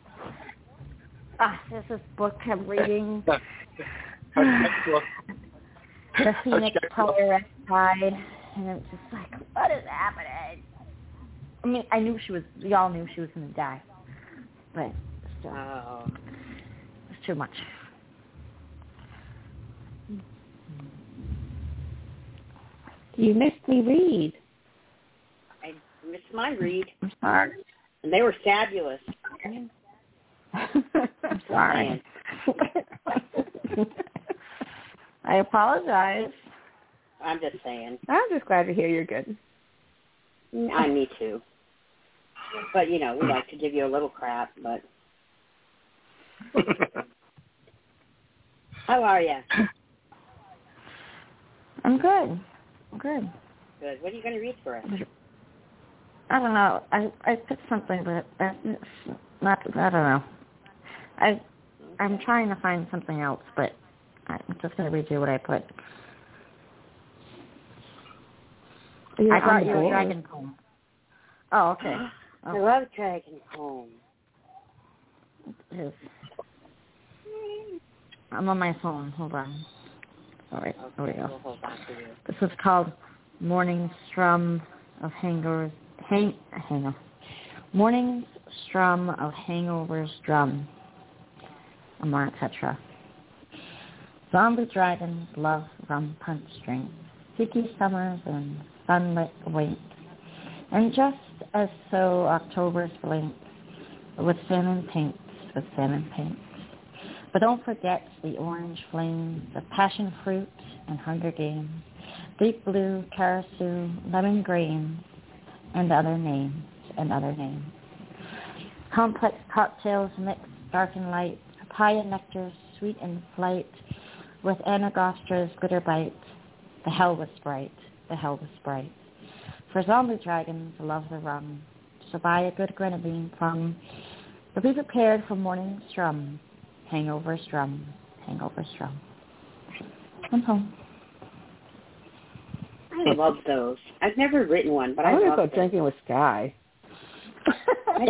This is book I'm reading. The Phoenix Polaress died, and it was just like, what is happening? I mean, we all knew she was going to die, but still, it's too much. You missed me read. I missed my read. I'm sorry. And they were fabulous. I'm sorry. I apologize. I'm just saying. I'm just glad to hear you're good. Me too. But, we like to give you a little crap, but... How are you? I'm good. Good. Good. What are you going to read for us? I don't know. I picked something, but it's not. I don't know. I'm trying to find something else, but I'm just going to read you what I put. I brought you a dragon poem. Oh, okay. I love dragon poems. I'm on my phone. Hold on. All right. Okay, here we go. we'll hold on for you. This is called Morning Strum of Hangovers. Morning Strum of Hangovers Drum. Amara Petra. Zombie dragons love rum punch strings, sticky summers and sunlit winks, and just as so October's blink with salmon pinks, But don't forget the orange flames, the passion fruit and Hunger Games, deep blue, karasu, lemon green, and other names. Complex cocktails mix dark and light, papaya nectar sweet in flight, with Anagostra's glitter bite. The hell was bright. For zombie dragons love the rum, so buy a good grenadine plum. But be prepared for morning strum, hangover strum. I'm home. I love those. I've never written one, but I love them. go drinking with Sky. I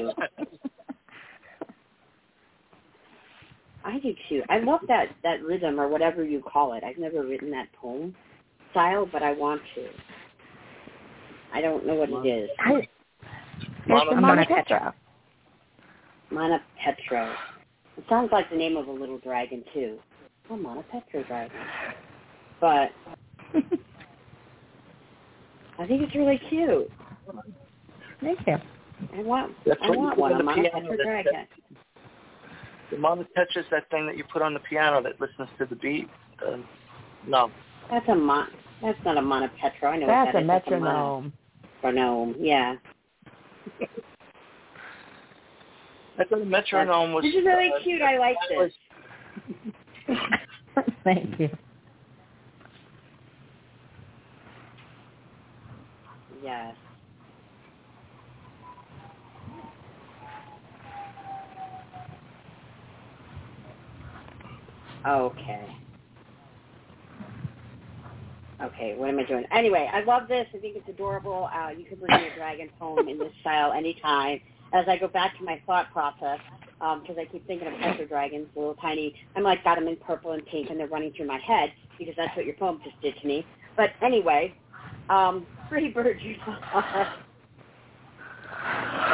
do too. I love that rhythm or whatever you call it. I've never written that poem style, but I want to. I don't know what it is. Mana Petra. Mana Petra. It sounds like the name of a little dragon too. Oh, Mana Petra dragon. But I think it's really cute. Thank you. I want one. A Mana Petra dragon. The Mana Petra is that thing that you put on the piano that listens to the beat. No. That's not a Mana Petra. I know that's what that a is. metronome. Metronome, yeah. I thought the metronome was... This is really cute. I like this. Thank you. Yes. Okay, what am I doing? Anyway, I love this. I think it's adorable. You could bring me a dragon poem in this style anytime. As I go back to my thought process, because I keep thinking of Petra dragons, little tiny. I'm like got them in purple and pink, and they're running through my head because that's what your poem just did to me. But anyway, pretty bird you saw.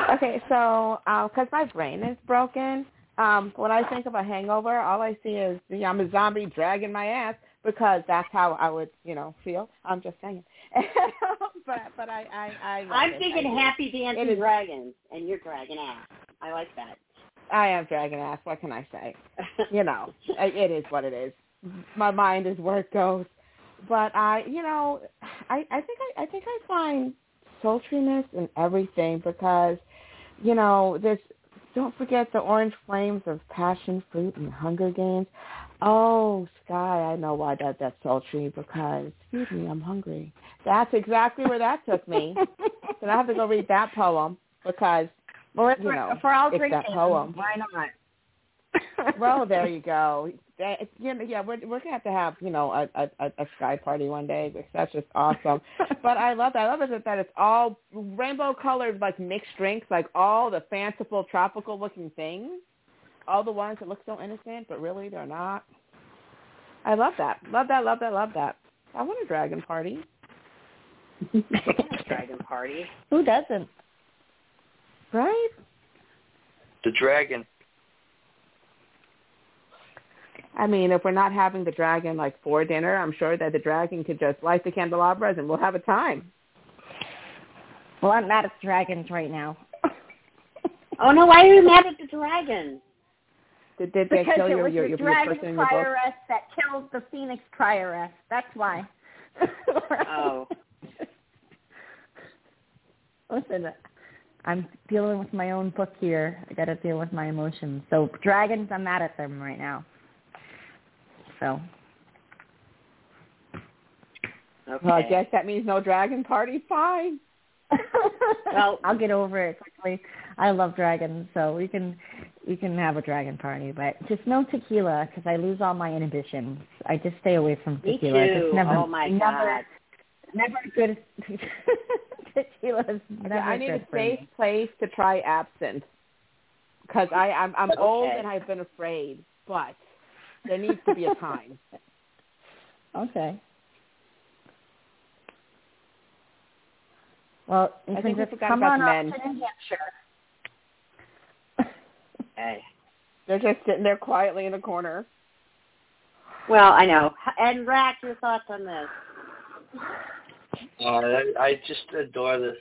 Okay, so because my brain is broken, when I think of a hangover, all I see is I'm a zombie dragging my ass because that's how I would, feel. I'm just saying. but I'm thinking happy dancing dragons, and you're dragging ass. I like that. I am dragging ass. What can I say? It is what it is. My mind is where it goes. But I think I find sultriness in everything because, don't forget the orange flames of passion fruit and Hunger Games. Oh, Sky, I know why that's sultry because, excuse me, I'm hungry. That's exactly where that took me. So I have to go read that poem because, for all it's that poem. Why not? Well, there you go. Yeah, we're gonna have a Sky party one day. That's just awesome. But I love that. I love it that it's all rainbow colored, like mixed drinks, like all the fanciful tropical looking things. All the ones that look so innocent, but really they're not. I love that. Love that. Love that. Love that. I want a dragon party. Dragon party. Who doesn't? Right? The dragon. I mean, if we're not having the dragon for dinner, I'm sure that the dragon could just light the candelabras and we'll have a time. Well, I'm mad at dragons right now. Oh no! Why are you mad at the dragons? Did they because kill it was your the dragon person in your book? prioress that killed the phoenix prioress. That's why. Oh. Listen, I'm dealing with my own book here. I got to deal with my emotions. So dragons, I'm mad at them right now. So. Okay. Well, I guess that means no dragon party. Fine. Well, I'll get over it quickly. I love dragons, so we can have a dragon party, but just no tequila because I lose all my inhibitions. I just stay away from tequila. Me too. Just never, oh my God. Never good. Tequila's never I need good a for safe me. place to try absinthe because I'm Okay. old and I've been afraid, but there needs to be a time. Okay. Well, you I can think we just forgot come about on up men. to New Hampshire. Hey. They're just sitting there quietly in a corner. Well, I know. And Rack, your thoughts on this? I just adore this.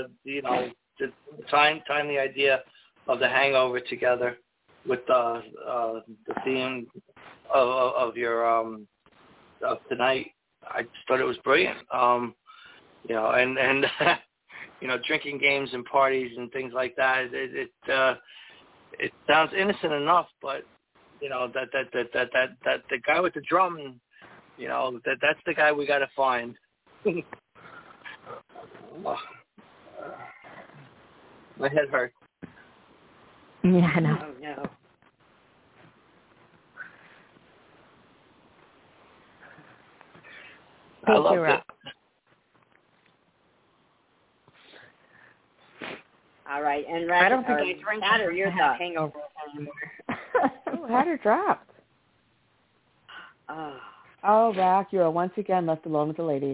Tying the idea of the hangover together with the theme of your of tonight. I just thought it was brilliant. And drinking games and parties and things like that. It sounds innocent enough, but that the guy with the drum, that's the guy we got to find. My head hurts. Yeah, I know. Oh no. I loved it. All right, and Rack, I don't think I drink Hatter, your thoughts. hangover anymore. Oh, Hatter dropped. Oh. Oh, Rack, you are once again left alone with the ladies.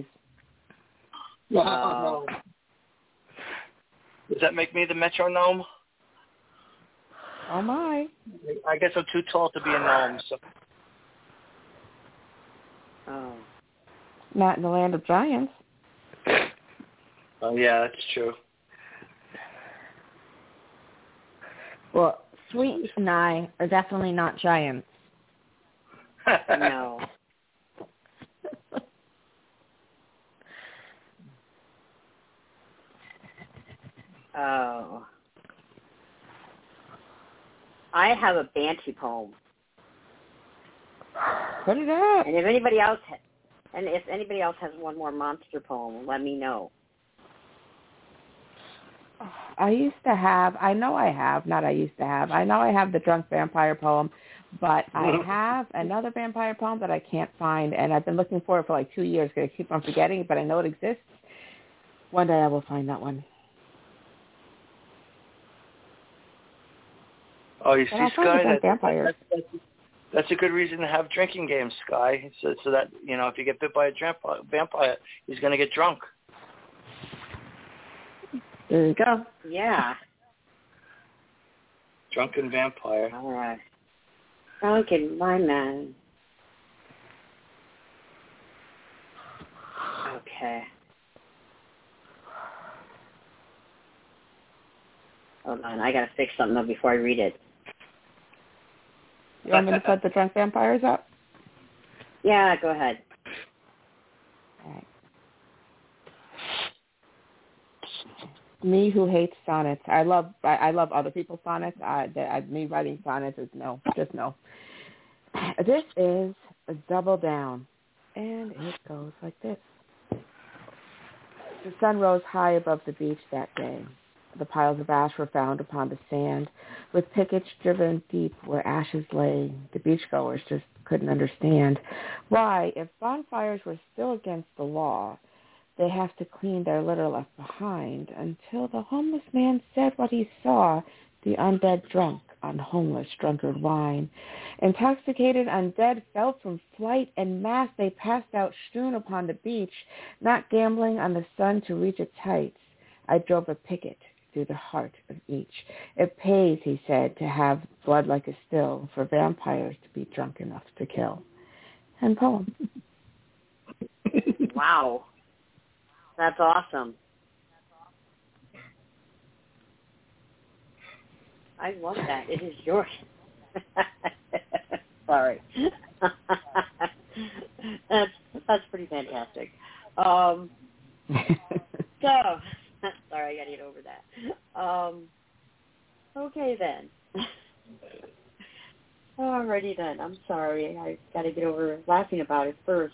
Does that make me the metronome? Oh, my. I guess I'm too tall to be a gnome. So. Oh. Not in the land of giants. Oh, yeah, that's true. Well, Sweet and I are definitely not giants. No. Oh. I have a Banshee poem. Put it up. And if anybody else has one more monster poem, let me know. I know I have the drunk vampire poem, but I have another vampire poem that I can't find, and I've been looking for it for 2 years because I keep on forgetting, but I know it exists. One day I will find that one. Oh, you see, Sky, that's a good reason to have drinking games, Sky, so that, if you get bit by a vampire, he's going to get drunk. There you go. Yeah. Drunken vampire. All right. Drunken, my man. Okay. Hold on, I gotta fix something up before I read it. You want me to put the drunk vampires up? Yeah, go ahead. All right. Me who hates sonnets. I love other people's sonnets. Me writing sonnets is no, just no. This is a double down, and it goes like this. The sun rose high above the beach that day. The piles of ash were found upon the sand, with pickets driven deep where ashes lay. The beachgoers just couldn't understand why, if bonfires were still against the law, they have to clean their litter left behind, until the homeless man said what he saw, the undead drunk on homeless drunkard wine. Intoxicated undead fell from flight, en masse they passed out strewn upon the beach, not gambling on the sun to reach its heights. I drove a picket through the heart of each. It pays, he said, to have blood like a still, for vampires to be drunk enough to kill. And poem. Wow. That's awesome. I love that. It is yours. Sorry. That's pretty fantastic. So, sorry, I got to get over that. Okay, then. Alrighty, then. I'm sorry. I got to get over laughing about it first.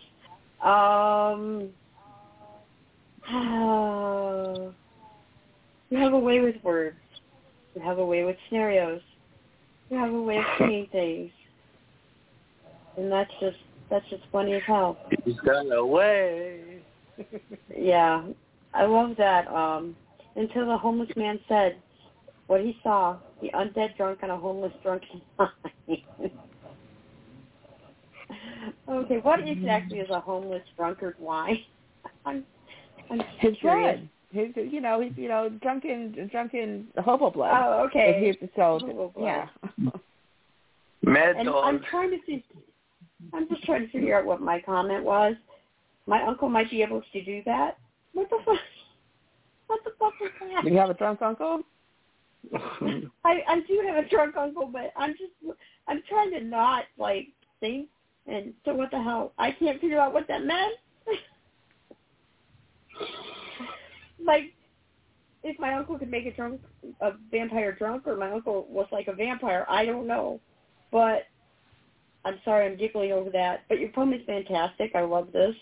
You have a way with words. You have a way with scenarios. You have a way of seeing things. And that's just funny as hell. He's got a way. Yeah. I love that. Until the homeless man said what he saw, the undead drunk on a homeless drunken mind. Okay, what exactly is a homeless drunkard wine? I'm his curious. blood. He's drunken hobo blood. Oh, okay. So yeah. Mad and dog. I'm just trying to figure out what my comment was. My uncle might be able to do that. What the fuck? What the fuck is that? You have a drunk uncle? I do have a drunk uncle, but I'm trying to not think. And so what the hell? I can't figure out what that meant. If my uncle could make a vampire drunk, or my uncle was like a vampire, I don't know. But I'm sorry, I'm giggling over that. But your poem is fantastic. I love this.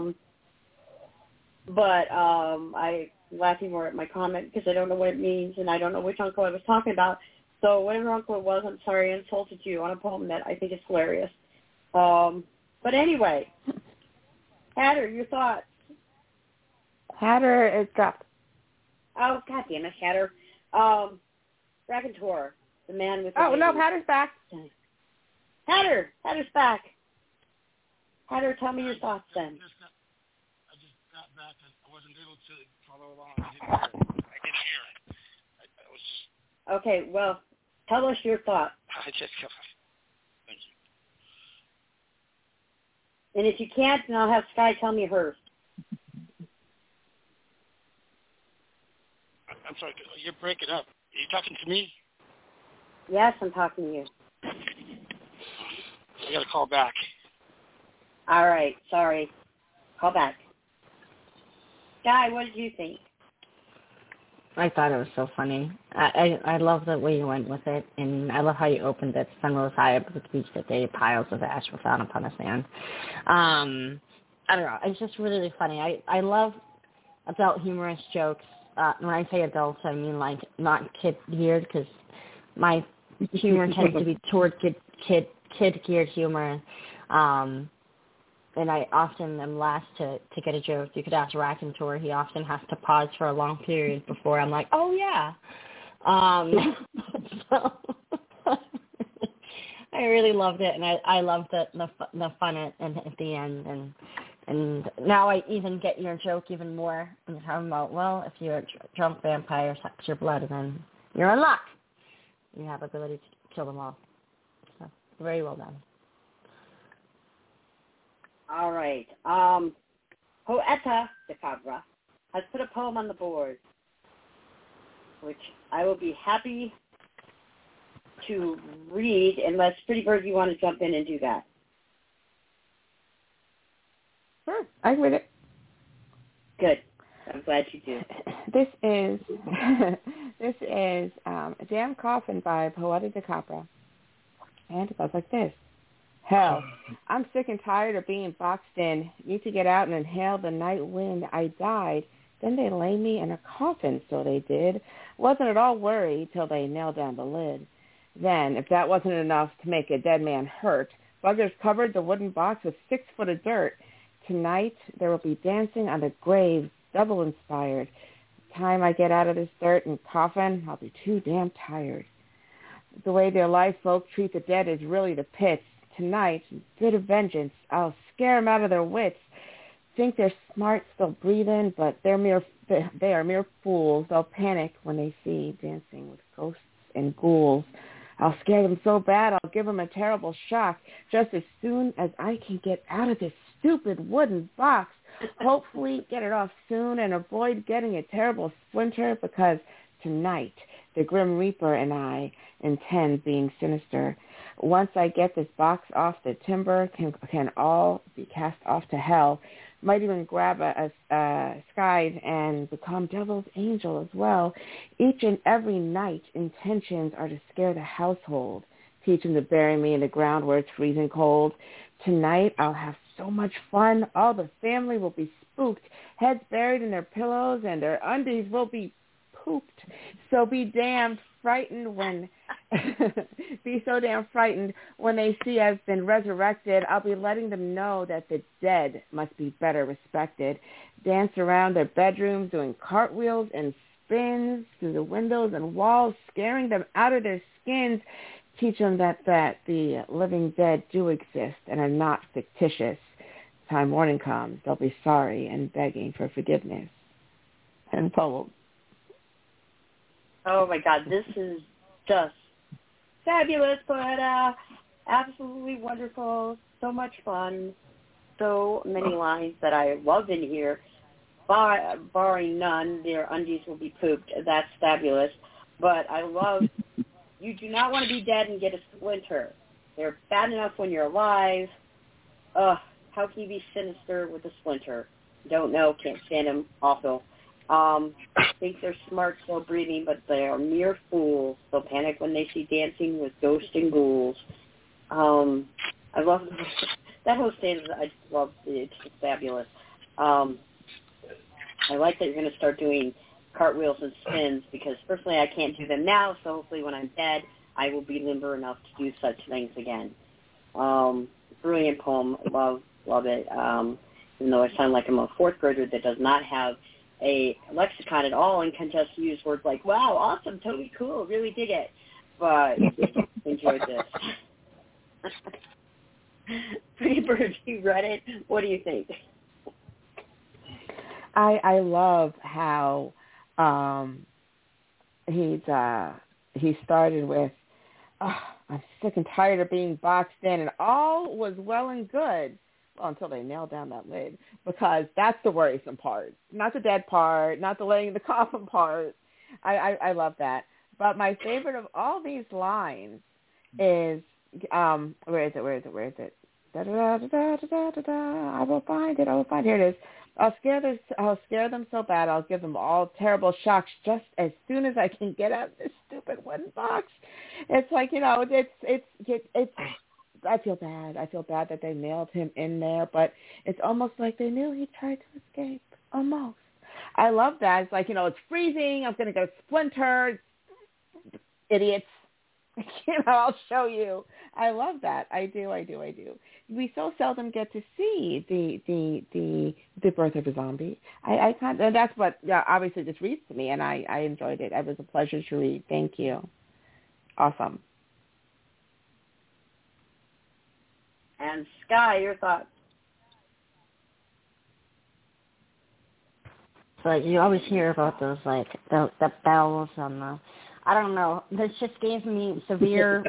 But I'm laughing more at my comment because I don't know what it means, and I don't know which uncle I was talking about. So whatever uncle it was, I'm sorry I insulted you on a poem that I think is hilarious. But anyway, Hatter, your thoughts? Hatter is dropped. Oh, God damn it, Hatter. Raconteur, the man with the Oh, no, Hatter's back. Hatter's back. Hatter, tell me your thoughts then. I just got back and I wasn't able to follow along. I didn't hear it. I was just... Okay, well, tell us your thoughts. Thank you. And if you can't, then I'll have Sky tell me hers. I'm sorry, you're breaking up. Are you talking to me? Yes, I'm talking to you. I got to call back. All right, sorry. Call back. Sky, what did you think? I thought it was so funny. I love the way you went with it, and I love how you opened it. Sun rose high above the beach that day, piles of ash were found upon the sand. I don't know. It's just really, really funny. I love adult humorous jokes. When I say adults, I mean not kid-geared, because my humor tends to be toward kid-geared humor. And I often am last to get a joke. You could ask Raconteur. He often has to pause for a long period before I'm like, oh, yeah. So I really loved it, and I loved the fun at the end. And now I even get your joke even more when you're talking about, well, if you're a drunk vampire, sucks your blood, and then you're in luck. you have ability to kill them all. So, very well done. All right. Poeta de Cabra has put a poem on the board, which I will be happy to read, unless Pretty Bird, you want to jump in and do that. Sure, I can read it. Good. I'm glad you do. This is Damn Coffin by Poeta de Cabra. And it goes like this. Hell, I'm sick and tired of being boxed in. Need to get out and inhale the night wind. I died. Then they lay me in a coffin, so they did. Wasn't at all worried till they nailed down the lid. Then, if that wasn't enough to make a dead man hurt, buggers covered the wooden box with 6 foot of dirt. Tonight, there will be dancing on the grave, devil-inspired. The time I get out of this dirt and coffin, I'll be too damn tired. The way their live folk treat the dead is really the pits. Tonight, bit of vengeance, I'll scare them out of their wits. Think they're smart, still breathing, but they are mere fools. They'll panic when they see dancing with ghosts and ghouls. I'll scare them so bad, I'll give them a terrible shock just as soon as I can get out of this stupid wooden box. Hopefully get it off soon and avoid getting a terrible splinter, because tonight the Grim Reaper and I intend being sinister. Once I get this box off the timber, can all be cast off to hell. Might even grab a scythe and become devil's angel as well. Each and every night, intentions are to scare the household. Teach them to bury me in the ground where it's freezing cold. Tonight, I'll have so much fun. All the family will be spooked, heads buried in their pillows, and their undies will be pooped. So be damned frightened when be so damn frightened when they see I've been resurrected. I'll be letting them know that the dead must be better respected. Dance around their bedrooms doing cartwheels and spins through the windows and walls, scaring them out of their skins. Teach them that the living dead do exist and are not fictitious. Time morning comes, they'll be sorry and begging for forgiveness. And poem. Oh my God, this is just fabulous, Poeta. Absolutely wonderful. So much fun. So many lines that I love in here. Barring none, their undies will be pooped. That's fabulous. But I love, you do not want to be dead and get a splinter. They're bad enough when you're alive. How can you be sinister with a splinter? Don't know. Can't stand them. Awful. Think they're smart, still breathing, but they are mere fools. They'll panic when they see dancing with ghosts and ghouls. I love that whole stanza. I just love it. It's just fabulous. I like that you're going to start doing cartwheels and spins, because personally I can't do them now, so hopefully when I'm dead I will be limber enough to do such things again. Brilliant poem. Love it. Even though I sound like I'm a fourth grader that does not have a lexicon at all and can just use words like, wow, awesome, totally cool, really dig it. But enjoyed this. Pretty Bird, you read it. What do you think? I love how he started with, I'm sick and tired of being boxed in, and all was well and good. Well, until they nailed down that lid, because that's the worrisome part. Not the dead part, not the laying in the coffin part. I love that. But my favorite of all these lines is, where is it? Da-da-da-da-da-da-da-da. I will find it. Here it is. I'll scare them so bad. I'll give them all terrible shocks just as soon as I can get out of this stupid wooden box. It's like, it's I feel bad. I feel bad that they nailed him in there, but it's almost like they knew he tried to escape. Almost. I love that. It's like, it's freezing. I'm going to get a splinter. Idiots. I'll show you. I love that. I do. We so seldom get to see the birth of a zombie. I can't, and that's what obviously just reads to me, and I enjoyed it. It was a pleasure to read. Thank you. Awesome. And Sky, your thoughts? So you always hear about those, like the bells on I don't know. This just gave me severe,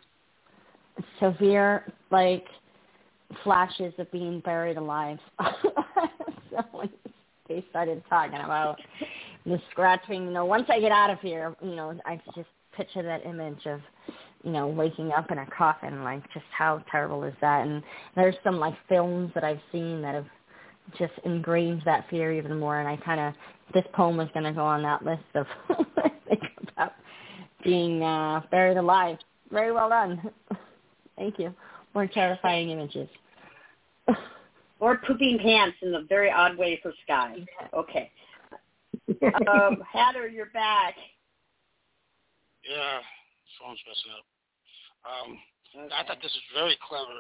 like, flashes of being buried alive. So when they started talking about the scratching, once I get out of here, I just picture that image of, waking up in a coffin, like, just how terrible is that? And there's some, like, films that I've seen that have just engraved that fear even more, and this poem is going to go on that list of think about being buried alive. Very well done. Thank you. More terrifying images. Or pooping pants in a very odd way for Sky. Okay. Heather, you're back. Yeah, phone's messing up. Okay. I thought this was very clever.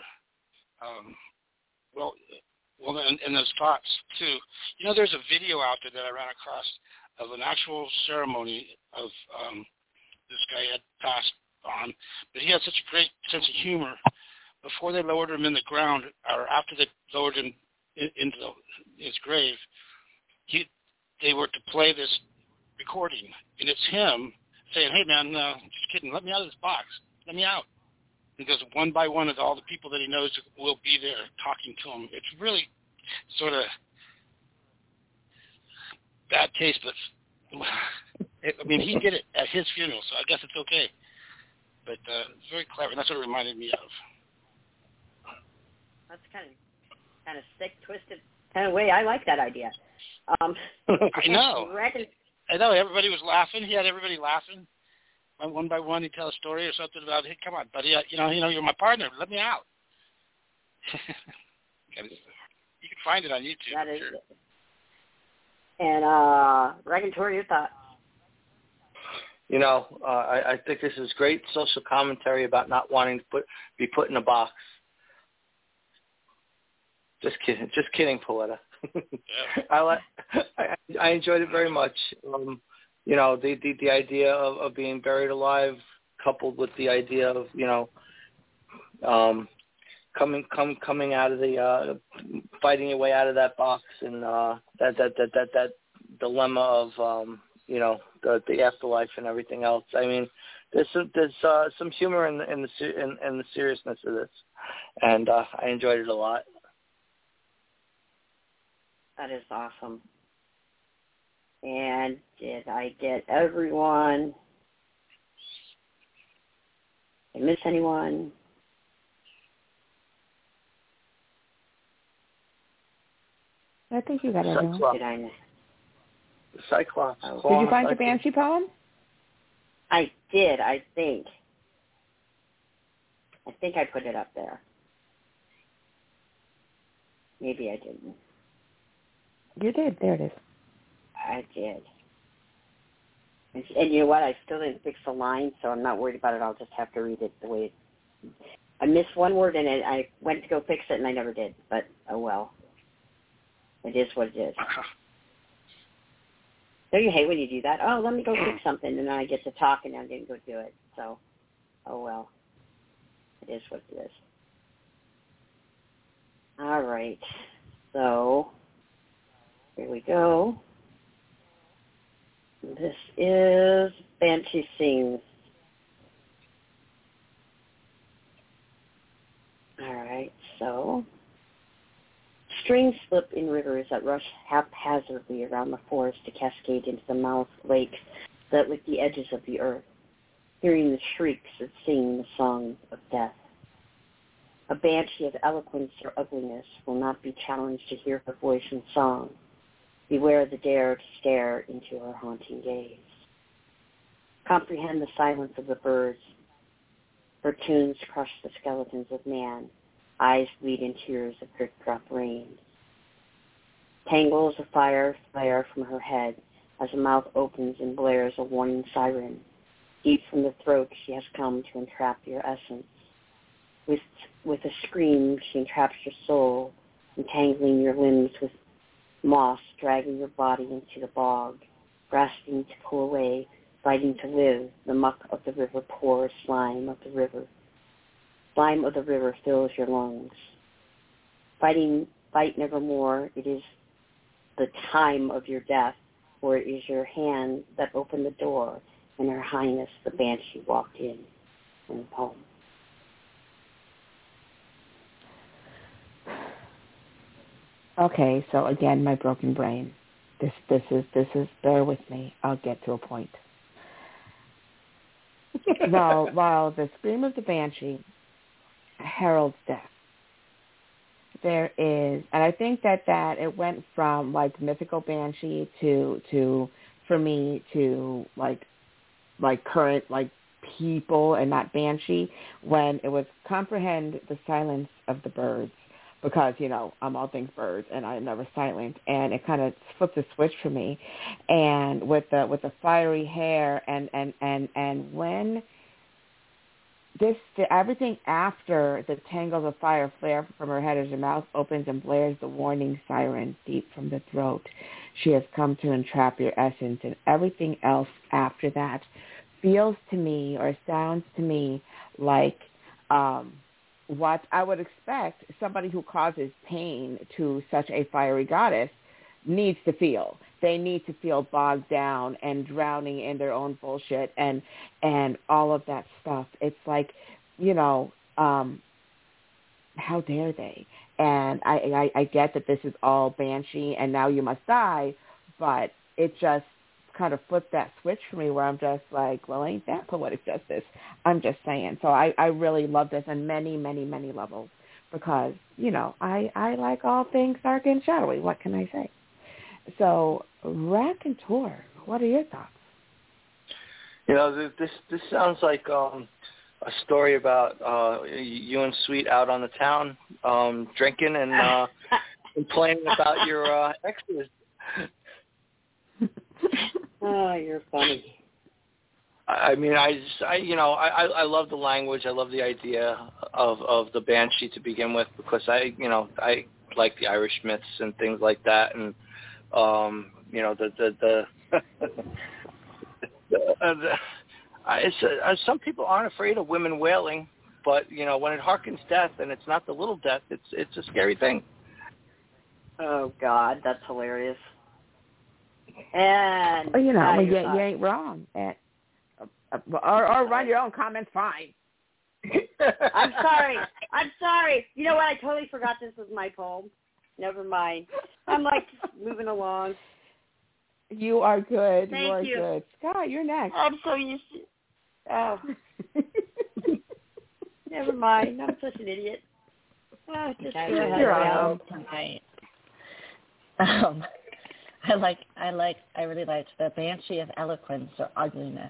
And those thoughts, too. There's a video out there that I ran across of an actual ceremony of this guy had passed on, but he had such a great sense of humor. Before they lowered him in the ground, or after they lowered him into his grave, they were to play this recording, and it's him saying, "Hey, man, just kidding, let me out of this box. Let me out." He goes one by one of all the people that he knows will be there talking to him. It's really sort of bad taste, but he did it at his funeral, so I guess it's okay. But it's very clever, and that's what it reminded me of. That's kind of sick, twisted kind of way. I like that idea. I know. I know. Everybody was laughing. He had everybody laughing. One by one, he'd tell a story or something about, "Hey, come on, buddy. You're my partner. Let me out." You can find it on YouTube. That is. Sure. And Ragantor, your thoughts? I think this is great social commentary about not wanting to be put in a box. Just kidding, Pauletta. I enjoyed it very much. The idea of being buried alive, coupled with the idea of coming out of the fighting your way out of that box, and that dilemma of the afterlife and everything else. I mean, there's some humor in the seriousness of this, and I enjoyed it a lot. That is awesome. And did I get everyone? Did I miss anyone? I think you got everyone. Did I miss? Cyclops. Did you find your Banshee poem? I did, I think. I think I put it up there. Maybe I didn't. You did. There it is. I did. And you know what? I still didn't fix the line, so I'm not worried about it. I'll just have to read it the way I missed one word in it. I went to go fix it, and I never did. But, oh well. It is what it is. Don't you hate when you do that? Oh, let me go fix something, and then I get to talk, and I didn't go do it. So, oh well. It is what it is. All right. So, here we go. This is Banshee Sings. All right, so streams slip in rivers that rush haphazardly around the forest to cascade into the mouth lakes that lick the edges of the earth, hearing the shrieks that sing the songs of death. A banshee of eloquence or ugliness will not be challenged to hear her voice in song. Beware the dare to stare into her haunting gaze. Comprehend the silence of the birds. Her tunes crush the skeletons of man. Eyes bleed in tears of drip-drop rain. Tangles of fire flare from her head as her mouth opens and blares a warning siren. Deep from the throat she has come to entrap your essence. With a scream she entraps your soul, entangling your limbs with moss, dragging your body into the bog, grasping to pull away, fighting to live. The muck of the river pours, slime of the river. Slime of the river fills your lungs. Fight nevermore. It is the time of your death, for it is your hand that opened the door, when Her Highness the Banshee walked in the poem? Okay, so again, my broken brain. This is bear with me. I'll get to a point. While the scream of the banshee heralds death, there is, and I think that it went from like mythical banshee to for me to like current like people and not banshee, when it was comprehend the silence of the birds, because I'm all things birds and I'm never silent, and it kind of flipped the switch for me, and with the fiery hair and when everything after the tangles of fire flare from her head as her mouth opens and blares the warning siren deep from the throat. She has come to entrap your essence, and everything else after that feels to me or sounds to me like what I would expect somebody who causes pain to such a fiery goddess needs to feel. They need to feel bogged down and drowning in their own bullshit and all of that stuff. It's like, how dare they? And I get that this is all banshee and now you must die, but it just kind of flipped that switch for me where I'm just like, well, ain't that poetic justice? I'm just saying. So I really love this on many, many, many levels because, I like all things dark and shadowy. What can I say? So, Raconteur, what are your thoughts? This sounds like a story about you and Sweet out on the town drinking and complaining about your exes. Oh, you're funny. I mean, I love the language. I love the idea of the banshee to begin with because I like the Irish myths and things like that, and some people aren't afraid of women wailing, but when it harkens death and it's not the little death, it's a scary thing. Oh God, that's hilarious. And well, you ain't wrong. Or run your own comments, fine. I'm sorry. You know what? I totally forgot this was my poem. Never mind. I'm like moving along. You are good. Thank you. Good. Scott, you're next. I'm so used to. Oh. Never mind. I'm such an idiot. Oh, just go ahead. Tonight. I really liked the Banshee of Eloquence or Ugliness.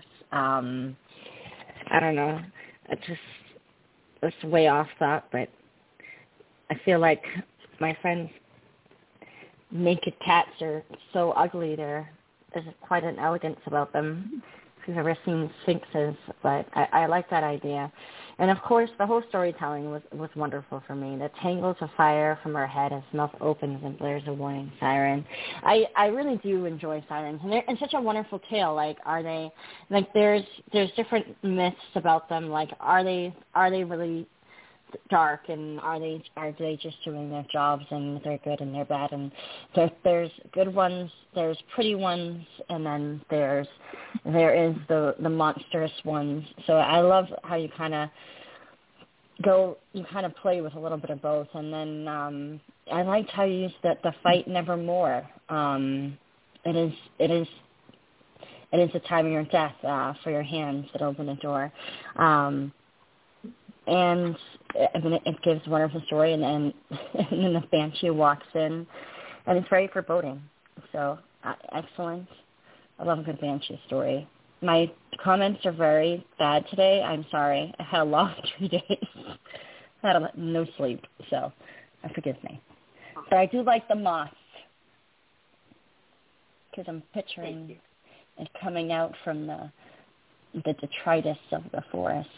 I don't know. It's way off thought, but I feel like my friends' naked cats are so ugly. There's quite an elegance about them. If you've ever seen sphinxes, but I like that idea. And of course, the whole storytelling was wonderful for me. The tangles of fire from her head as mouth opens and blares a warning siren. I really do enjoy sirens, and they're in such a wonderful tale. Like, are they like there's different myths about them. Like, are they really dark, and are they just doing their jobs, and they're good and they're bad, and there's good ones, there's pretty ones, and then there is the monstrous ones. So I love how you kind of play with a little bit of both, and then I liked how you used the fight nevermore. It is the time of your death for your hands that open a door. And then it gives a wonderful story, and then the banshee walks in, and it's very foreboding. So, excellent. I love a good banshee story. My comments are very bad today. I'm sorry. I had a long 3 days. I had no sleep, so forgive me. But I do like the moth, because I'm picturing it coming out from the detritus of the forest.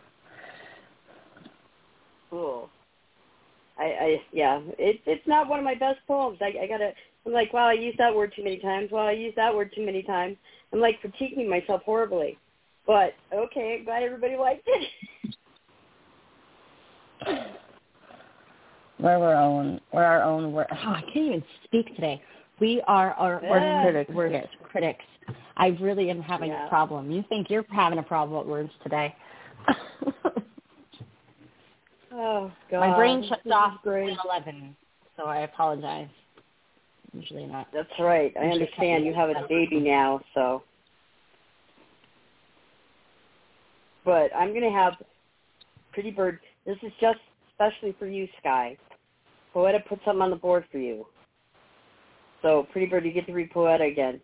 Cool. It's not one of my best poems. I'm like, wow, I used that word too many times. Wow, I used that word too many times. I'm like critiquing myself horribly. But okay, glad everybody liked it. We're our own. Oh, I can't even speak today. We are our worst critics. I really am having a problem. You think you're having a problem with words today. Oh, God. My brain shuts off at 11, so I apologize. Usually not. That's right. I understand. You have a baby now, so. But I'm going to have Pretty Bird. This is just especially for you, Sky. Poeta put something on the board for you. So, Pretty Bird, you get to read Poeta again.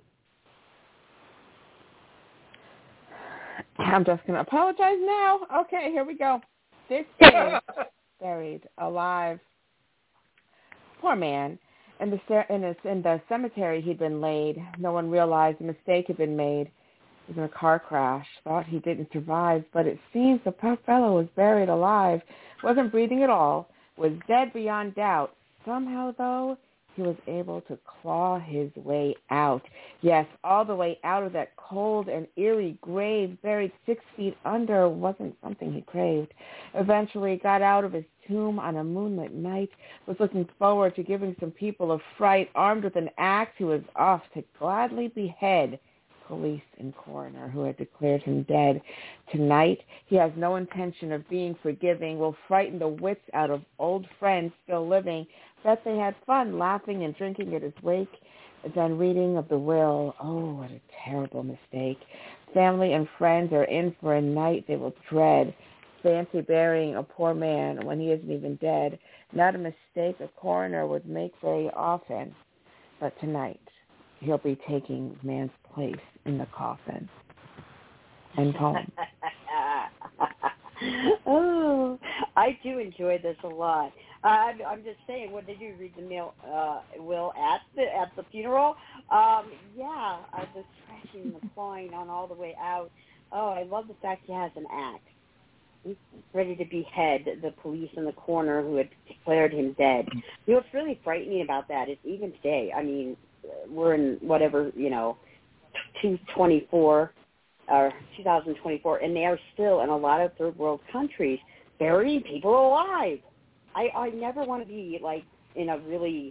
I'm just going to apologize now. Okay, here we go. This is buried alive. Poor man. In the cemetery he'd been laid. No one realized a mistake had been made. He was in a car crash. Thought he didn't survive, but it seems the poor fellow was buried alive. Wasn't breathing at all. Was dead beyond doubt. Somehow, though, he was able to claw his way out. Yes, all the way out of that cold and eerie grave buried 6 feet under wasn't something he craved. Eventually got out of his tomb on a moonlit night, was looking forward to giving some people a fright. Armed with an axe, he was off to gladly behead police and coroner who had declared him dead. Tonight, he has no intention of being forgiving, will frighten the wits out of old friends still living. Bet they had fun laughing and drinking at his wake. Then reading of the will. Oh, what a terrible mistake. Family and friends are in for a night they will dread. Fancy burying a poor man when he isn't even dead. Not a mistake a coroner would make very often. But tonight, he'll be taking man's place in the coffin. And poem. Oh, I do enjoy this a lot. I'm just saying, what did you read the will at the funeral? Yeah, the scratching, the clawing on all the way out. Oh, I love the fact he has an axe. He's ready to behead the police and the coroner who had declared him dead. You know, what's really frightening about that is even today, I mean, we're in whatever, 2024, and they are still in a lot of third world countries burying people alive. I never want to be in a really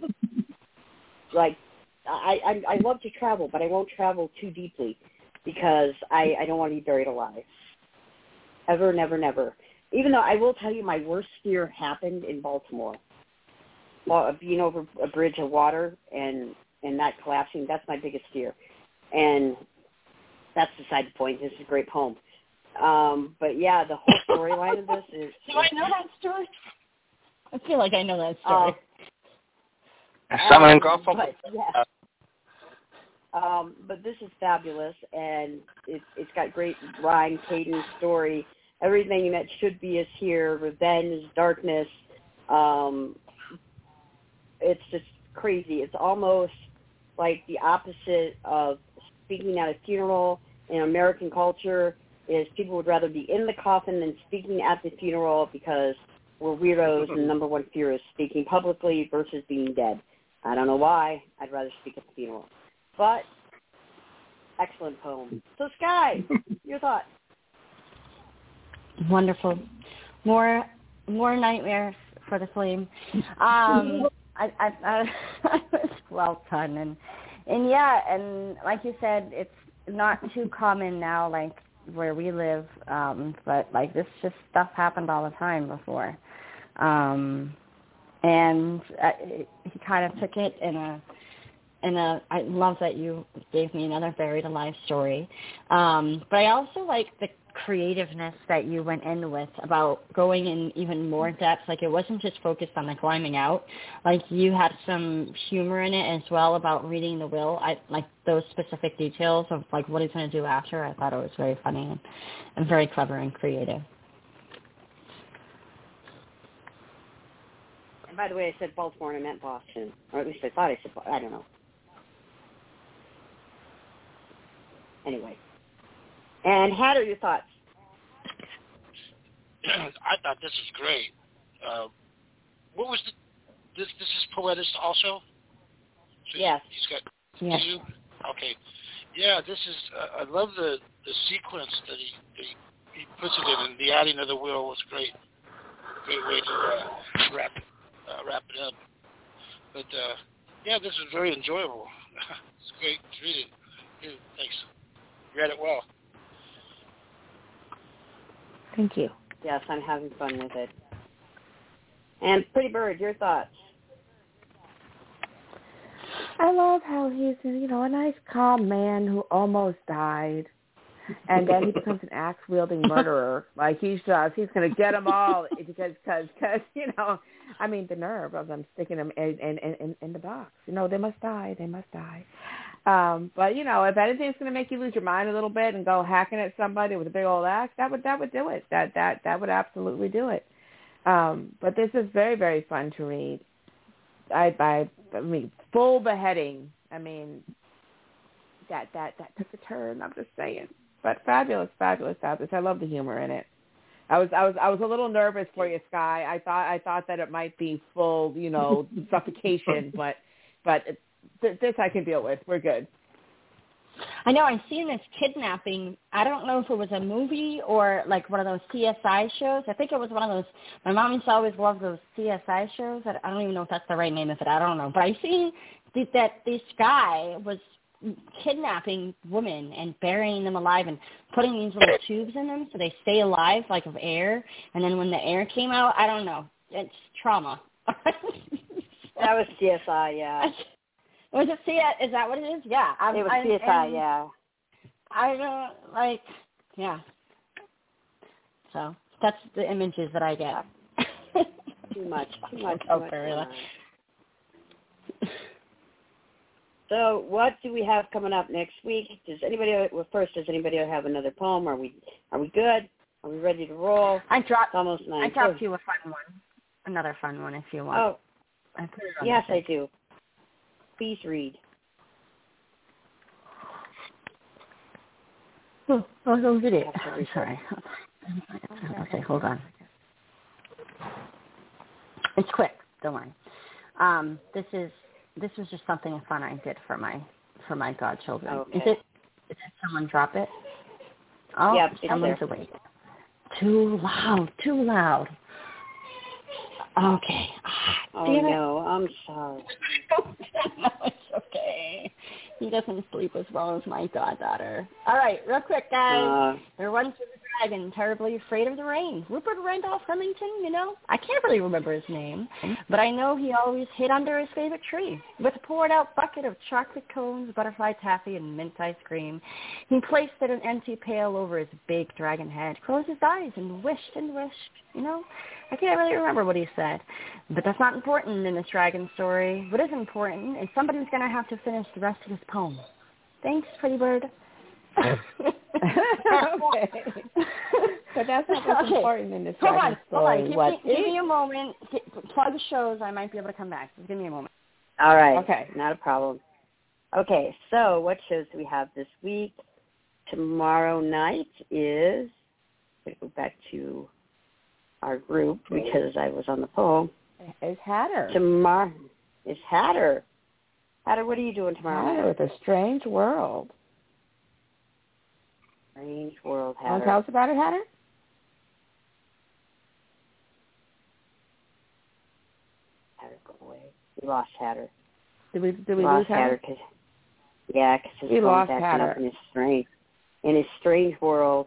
I love to travel, but I won't travel too deeply because I don't want to be buried alive. Ever, never, never. Even though I will tell you my worst fear happened in Baltimore. Being over a bridge of water and that collapsing, that's my biggest fear. And that's beside the point. This is a great poem. But yeah, the whole storyline of this is... Do I know that story? I feel like I know that story. Someone in Garfield. But this is fabulous, and it's got great rhyme, cadence, story. Everything that should be is here. Revenge, darkness. It's just crazy. It's almost like the opposite of speaking at a funeral in American culture. Is people would rather be in the coffin than speaking at the funeral because we're weirdos, and number one fear is speaking publicly versus being dead. I don't know why. I'd rather speak at the funeral. But excellent poem. So, Sky, your thoughts? Wonderful. More nightmares for the flame. I was well done, and yeah, and like you said, it's not too common now, like where we live, but like this just stuff happened all the time before, and he kind of took it in a. I love that you gave me another buried alive story, but I also like the creativeness that you went in with about going in even more depth. Like it wasn't just focused on the climbing out. Like you had some humor in it as well about reading the will. I like those specific details of like what he's going to do after. I thought it was very funny and very clever and creative. And by the way, I said Baltimore and I meant Boston, or at least I thought I said. I don't know. Anyway. And Hatter, your thoughts? I thought this was great. What was this is Poetist also? So yes. He's got yes. you? Okay. Yeah, this is. I love the sequence that he puts it in, and the adding of the will was great. Great way to wrap it up. But yeah, this was very enjoyable. It's great to read it. Yeah, thanks. read it well. Thank you. Yes, I'm having fun with it. And Pretty Bird, your thoughts? I love how he's, a nice, calm man who almost died, and then he becomes an axe-wielding murderer. Like he's going to get them all because the nerve of them sticking them in the box. They must die. They must die. But if anything's going to make you lose your mind a little bit and go hacking at somebody with a big old axe, that would do it. That would absolutely do it. But this is very, very fun to read. I mean, full beheading. I mean, that took a turn. I'm just saying. But fabulous. I love the humor in it. I was a little nervous for you, Sky. I thought that it might be full, suffocation, but this I can deal with. We're good. I know I've seen this kidnapping. I don't know if it was a movie or like one of those CSI shows. I think it was one of those. My mom used to always love those CSI shows. I don't even know if that's the right name of it. I don't know. But I've seen that this guy was kidnapping women and burying them alive and putting these little tubes in them so they stay alive, like of air. And then when the air came out, I don't know. It's trauma. That was CSI, yeah. Was it CSI? Is that what it is? Yeah. It was CSI, yeah. I don't, yeah. So that's the images that I get. Too much. Really. So what do we have coming up next week? Does anybody have another poem? Are we good? Are we ready to roll? It's almost 9. I dropped you a fun one. Another fun one if you want. Oh, yes, I do. Please read. Oh, did it? I'm sorry. Okay, hold on. It's quick. Don't worry. This was just something fun I did for my godchildren. Okay. Is it someone drop it? Oh, yep, someone's awake. Too loud. Okay. Oh, no, I'm sorry. No, it's okay. He doesn't sleep as well as my goddaughter. All right, real quick, guys. There once was a dragon terribly afraid of the rain. Rupert Randolph Remington, I can't really remember his name, but I know he always hid under his favorite tree with a poured-out bucket of chocolate cones, butterfly taffy, and mint ice cream. He placed an empty pail over his big dragon head, closed his eyes, and wished, I can't really remember what he said, but that's not important in this dragon story. What is important is somebody's going to have to finish the rest of this poem. Thanks, Pretty Bird. Okay. But that's not what's important in this dragon story. Hold on. Give me a moment. Plug shows. I might be able to come back. Just give me a moment. All right. Okay. Not a problem. Okay, so what shows do we have this week? Tomorrow night is, let's go back to our group because I was on the phone. It's Hatter. Tomorrow is Hatter. Hatter, what are you doing tomorrow? Hatter with A Strange World. Strange World, Hatter. Want to tell us about it, Hatter? Hatter, go away. We lost Hatter. Did we lose Hatter? Because his phone's acting up in his strange world.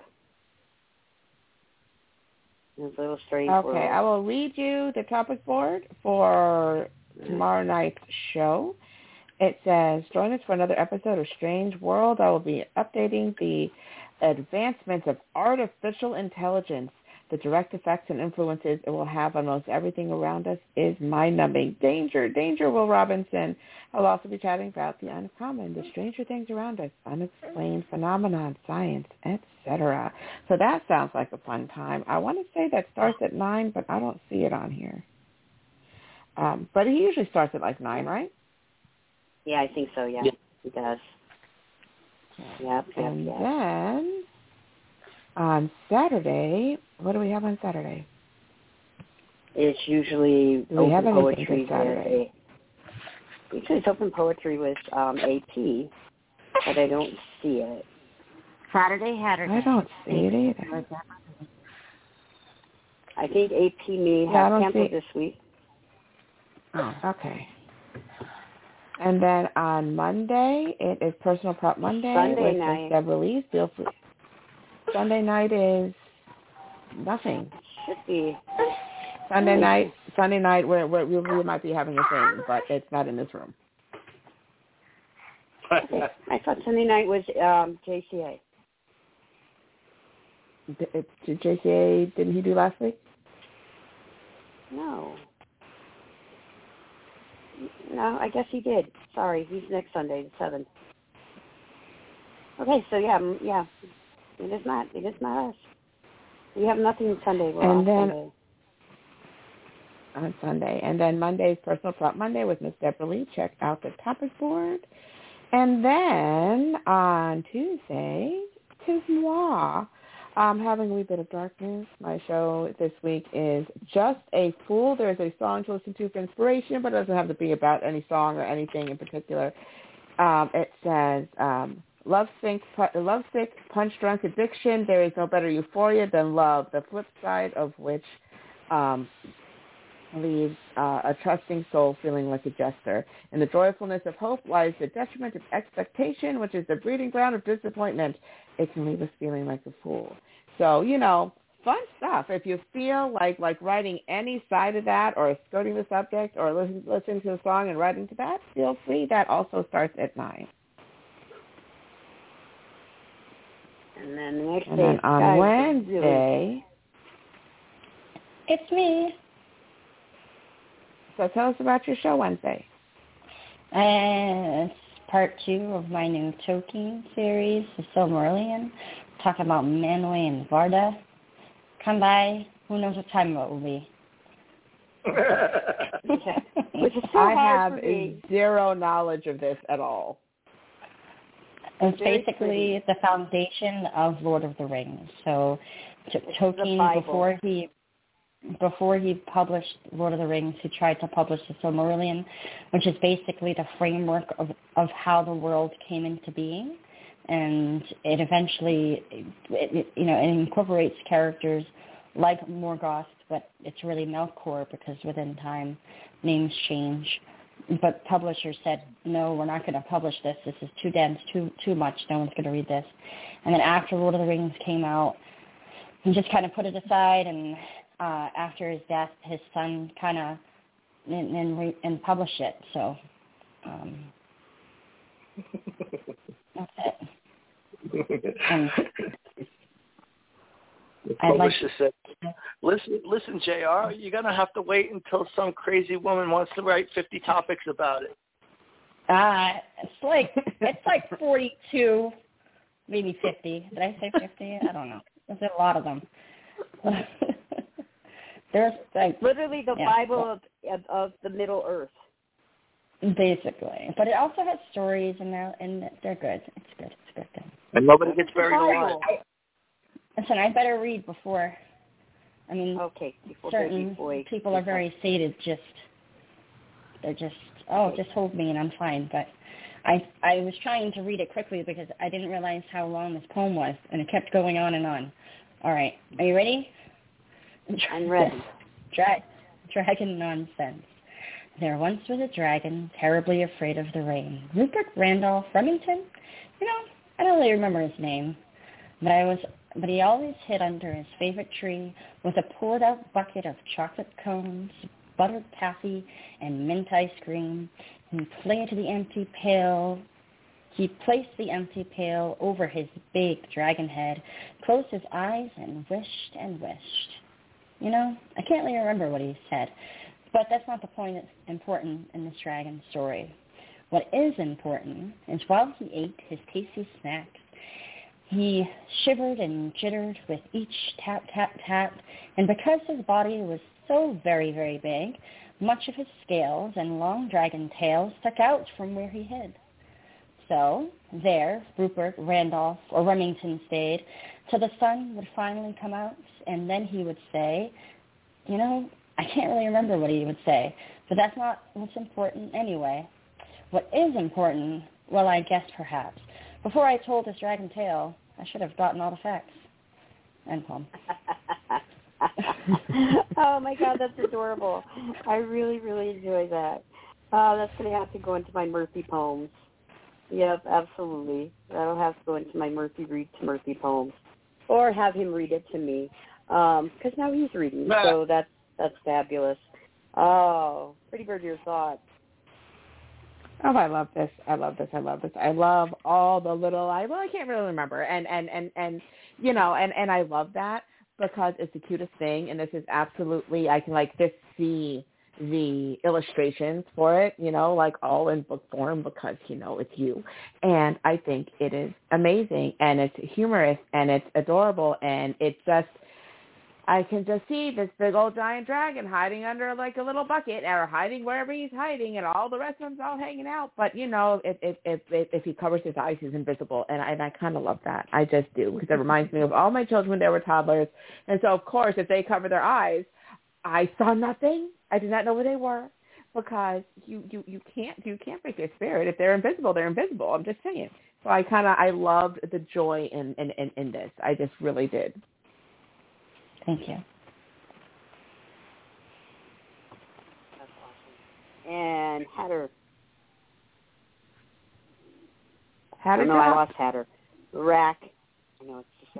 His little strange world. Okay, I will read you the topic board for tomorrow night's show. It says, join us for another episode of Strange World. I will be updating the advancements of artificial intelligence. The direct effects and influences it will have on most everything around us is mind-numbing. Danger, Will Robinson. I'll also be chatting about the uncommon, the stranger things around us, unexplained phenomenon, science, etc. So that sounds like a fun time. I want to say that starts at 9, but I don't see it on here. But he usually starts at like 9, right? Yeah, I think so, yeah. He does. Yep. Then on Saturday, what do we have on Saturday? It's usually do we have open poetry Saturday? Usually it's open poetry with AP, but I don't see it. Saturday. I don't see it either. I think AP may have canceled this week. Oh, okay. And then on Monday, it is Personal Prop Monday Sunday with night. Miss Deborah Lee. Feel free. Sunday night is nothing. Should be. Sunday night, we might be having a thing, but it's not in this room. I thought Sunday night was JCA. Did JCA, didn't he do last week? No, I guess he did. Sorry, he's next Sunday, the 7th. Okay, so yeah, it is not us. We have nothing Sunday. We're off Sunday. On Sunday. And then Monday is Personal Prop Monday with Miss Deborah Lee. Check out the topic board. And then on Tuesday, Tis Moi. Having a wee bit of darkness. My show this week is Just a Fool. There's a song to listen to for inspiration, but it doesn't have to be about any song or anything in particular. It says, lovesick, punch-drunk addiction. There is no better euphoria than love, the flip side of which leaves a trusting soul feeling like a jester. In the joyfulness of hope lies the detriment of expectation, which is the breeding ground of disappointment. It can leave us feeling like a fool. So, fun stuff. If you feel like writing any side of that or skirting the subject or listening to a song and writing to that, feel free. That also starts at 9. And then the next and day then on Wednesday, it's me. So tell us about your show Wednesday. It's part 2 of my new Tolkien series, The Silmarillion. Talking about Manwë and Varda. Come by. Who knows what time it will be? Which is so I hard have for me. Zero knowledge of this at all. It's basically the foundation of Lord of the Rings. So Tolkien, before he published Lord of the Rings, he tried to publish the Silmarillion, which is basically the framework of how the world came into being. And it eventually, it incorporates characters like Morgoth, but it's really Melkor because within time names change. But publishers said, no, we're not going to publish this. This is too dense, too much. No one's going to read this. And then after Lord of the Rings came out, he just kind of put it aside. And after his death, his son kind of and published it. So that's it. And the publisher said, listen, JR, you're going to have to wait until some crazy woman wants to write 50 topics about it. It's like 42, maybe 50. Did I say 50? I don't know. There's a lot of them. There's literally the Bible of the Middle Earth. Basically. But it also has stories, and they're good. It's good. And nobody gets buried alive. Listen, I better read before. I mean, certain people are very sated. Just hold me and I'm fine. But I was trying to read it quickly because I didn't realize how long this poem was, and it kept going on and on. All right, are you ready? I'm ready. Dragon nonsense. There once was a dragon terribly afraid of the rain. Rupert Randolph Remington? I don't really remember his name, but he always hid under his favorite tree with a poured-out bucket of chocolate cones, buttered taffy, and mint ice cream. He placed the empty pail over his big dragon head, closed his eyes, and wished and wished. I can't really remember what he said, but that's not the point that's important in this dragon story. What is important is while he ate his tasty snacks, he shivered and jittered with each tap, tap, tap, and because his body was so very, very big, much of his scales and long dragon tail stuck out from where he hid. So there, Rupert Randolph or Remington stayed till the sun would finally come out, and then he would say, I can't really remember what he would say, but that's not what's important anyway. What is important, well, I guess perhaps, before I told this dragon tale, I should have gotten all the facts. End poem. Oh, my God, that's adorable. I really, really enjoy that. That's going to have to go into my Murphy poems. Yep, absolutely. That'll have to go into my Murphy read to Murphy poems, or have him read it to me, because now he's reading, so that's fabulous. Oh, Pretty Bird, your thoughts? Oh, I love this. I love all the little, I can't really remember. And you know, and I love that because it's the cutest thing. And this is absolutely, I can just see the illustrations for it, you know, all in book form because, you know, it's you. And I think it is amazing and it's humorous and it's adorable. And it's just, I can just see this big old giant dragon hiding under a little bucket or hiding wherever he's hiding, and all the rest of them's all hanging out. But you know, if he covers his eyes, he's invisible, and I kind of love that. I just do, because it reminds me of all my children when they were toddlers. And so, of course, if they cover their eyes, I saw nothing. I did not know where they were, because you can't break their spirit. If they're invisible, they're invisible. I'm just saying. So I loved the joy in this. I just really did. Thank you. That's awesome. And Hatter. Hatter? No, I lost Hatter. Rack. I know it's just a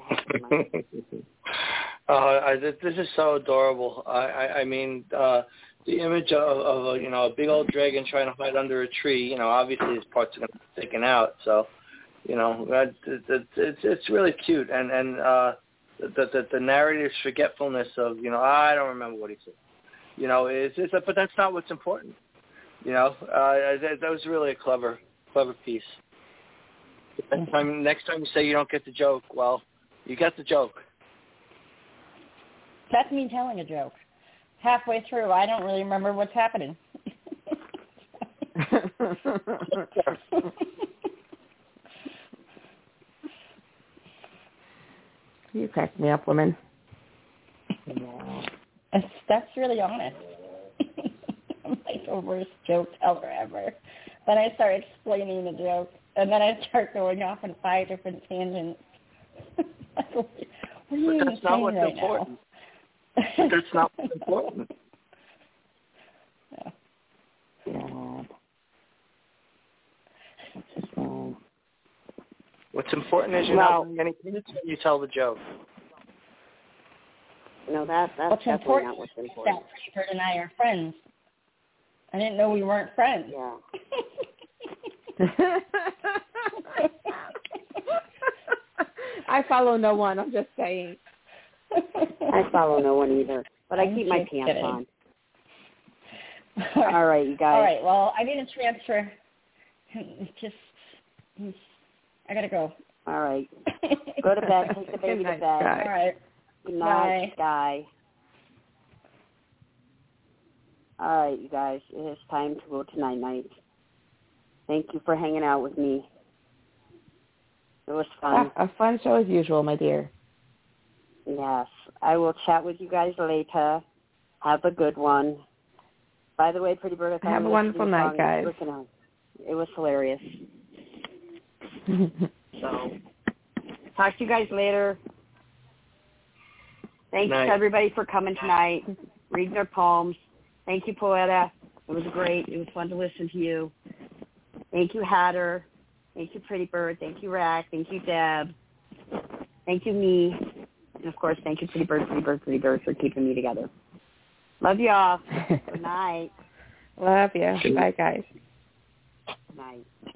Hatter. This is so adorable. I mean, the image of a big old dragon trying to hide under a tree. You know, obviously his parts are going to be taken out. So, you know, it's really cute. And the narrative forgetfulness of, you know, I don't remember what he said. You know, but that's not what's important. You know, that was really a clever piece. Next time you say you don't get the joke, well, you get the joke. That's me telling a joke. Halfway through, I don't really remember what's happening. You crack me up, woman. That's really honest. I'm the worst joke teller ever. Then I start explaining the joke, and then I start going off on 5 different tangents. What are you even saying right now? But that's not what's important. Yeah. What's important is you're not getting minutes when you tell the joke. No, that's definitely not what's important. That Pretty Bird and I are friends. I didn't know we weren't friends. Yeah. I follow no one. I'm just saying. I follow no one either, but I keep my pants on. All right, you guys. All right, well, I need a transfer. I got to go. All right. Go to bed. Take the baby to bed. All right. Good night, Sky. All right, you guys. It is time to go to night-night. Thank you for hanging out with me. It was fun. A fun show as usual, my dear. Yes. I will chat with you guys later. Have a good one. By the way, Pretty Bird, have a wonderful night, guys. It was hilarious. So, talk to you guys later. Thanks to everybody for coming tonight, reading their poems. Thank you, Poeta. It was great. It was fun to listen to you. Thank you, Hatter. Thank you, Pretty Bird. Thank you, Rack. Thank you, Deb. Thank you, me. And, of course, thank you, Pretty Bird, for keeping me together. Love y'all. Good night. Love you. Bye, guys. Good night.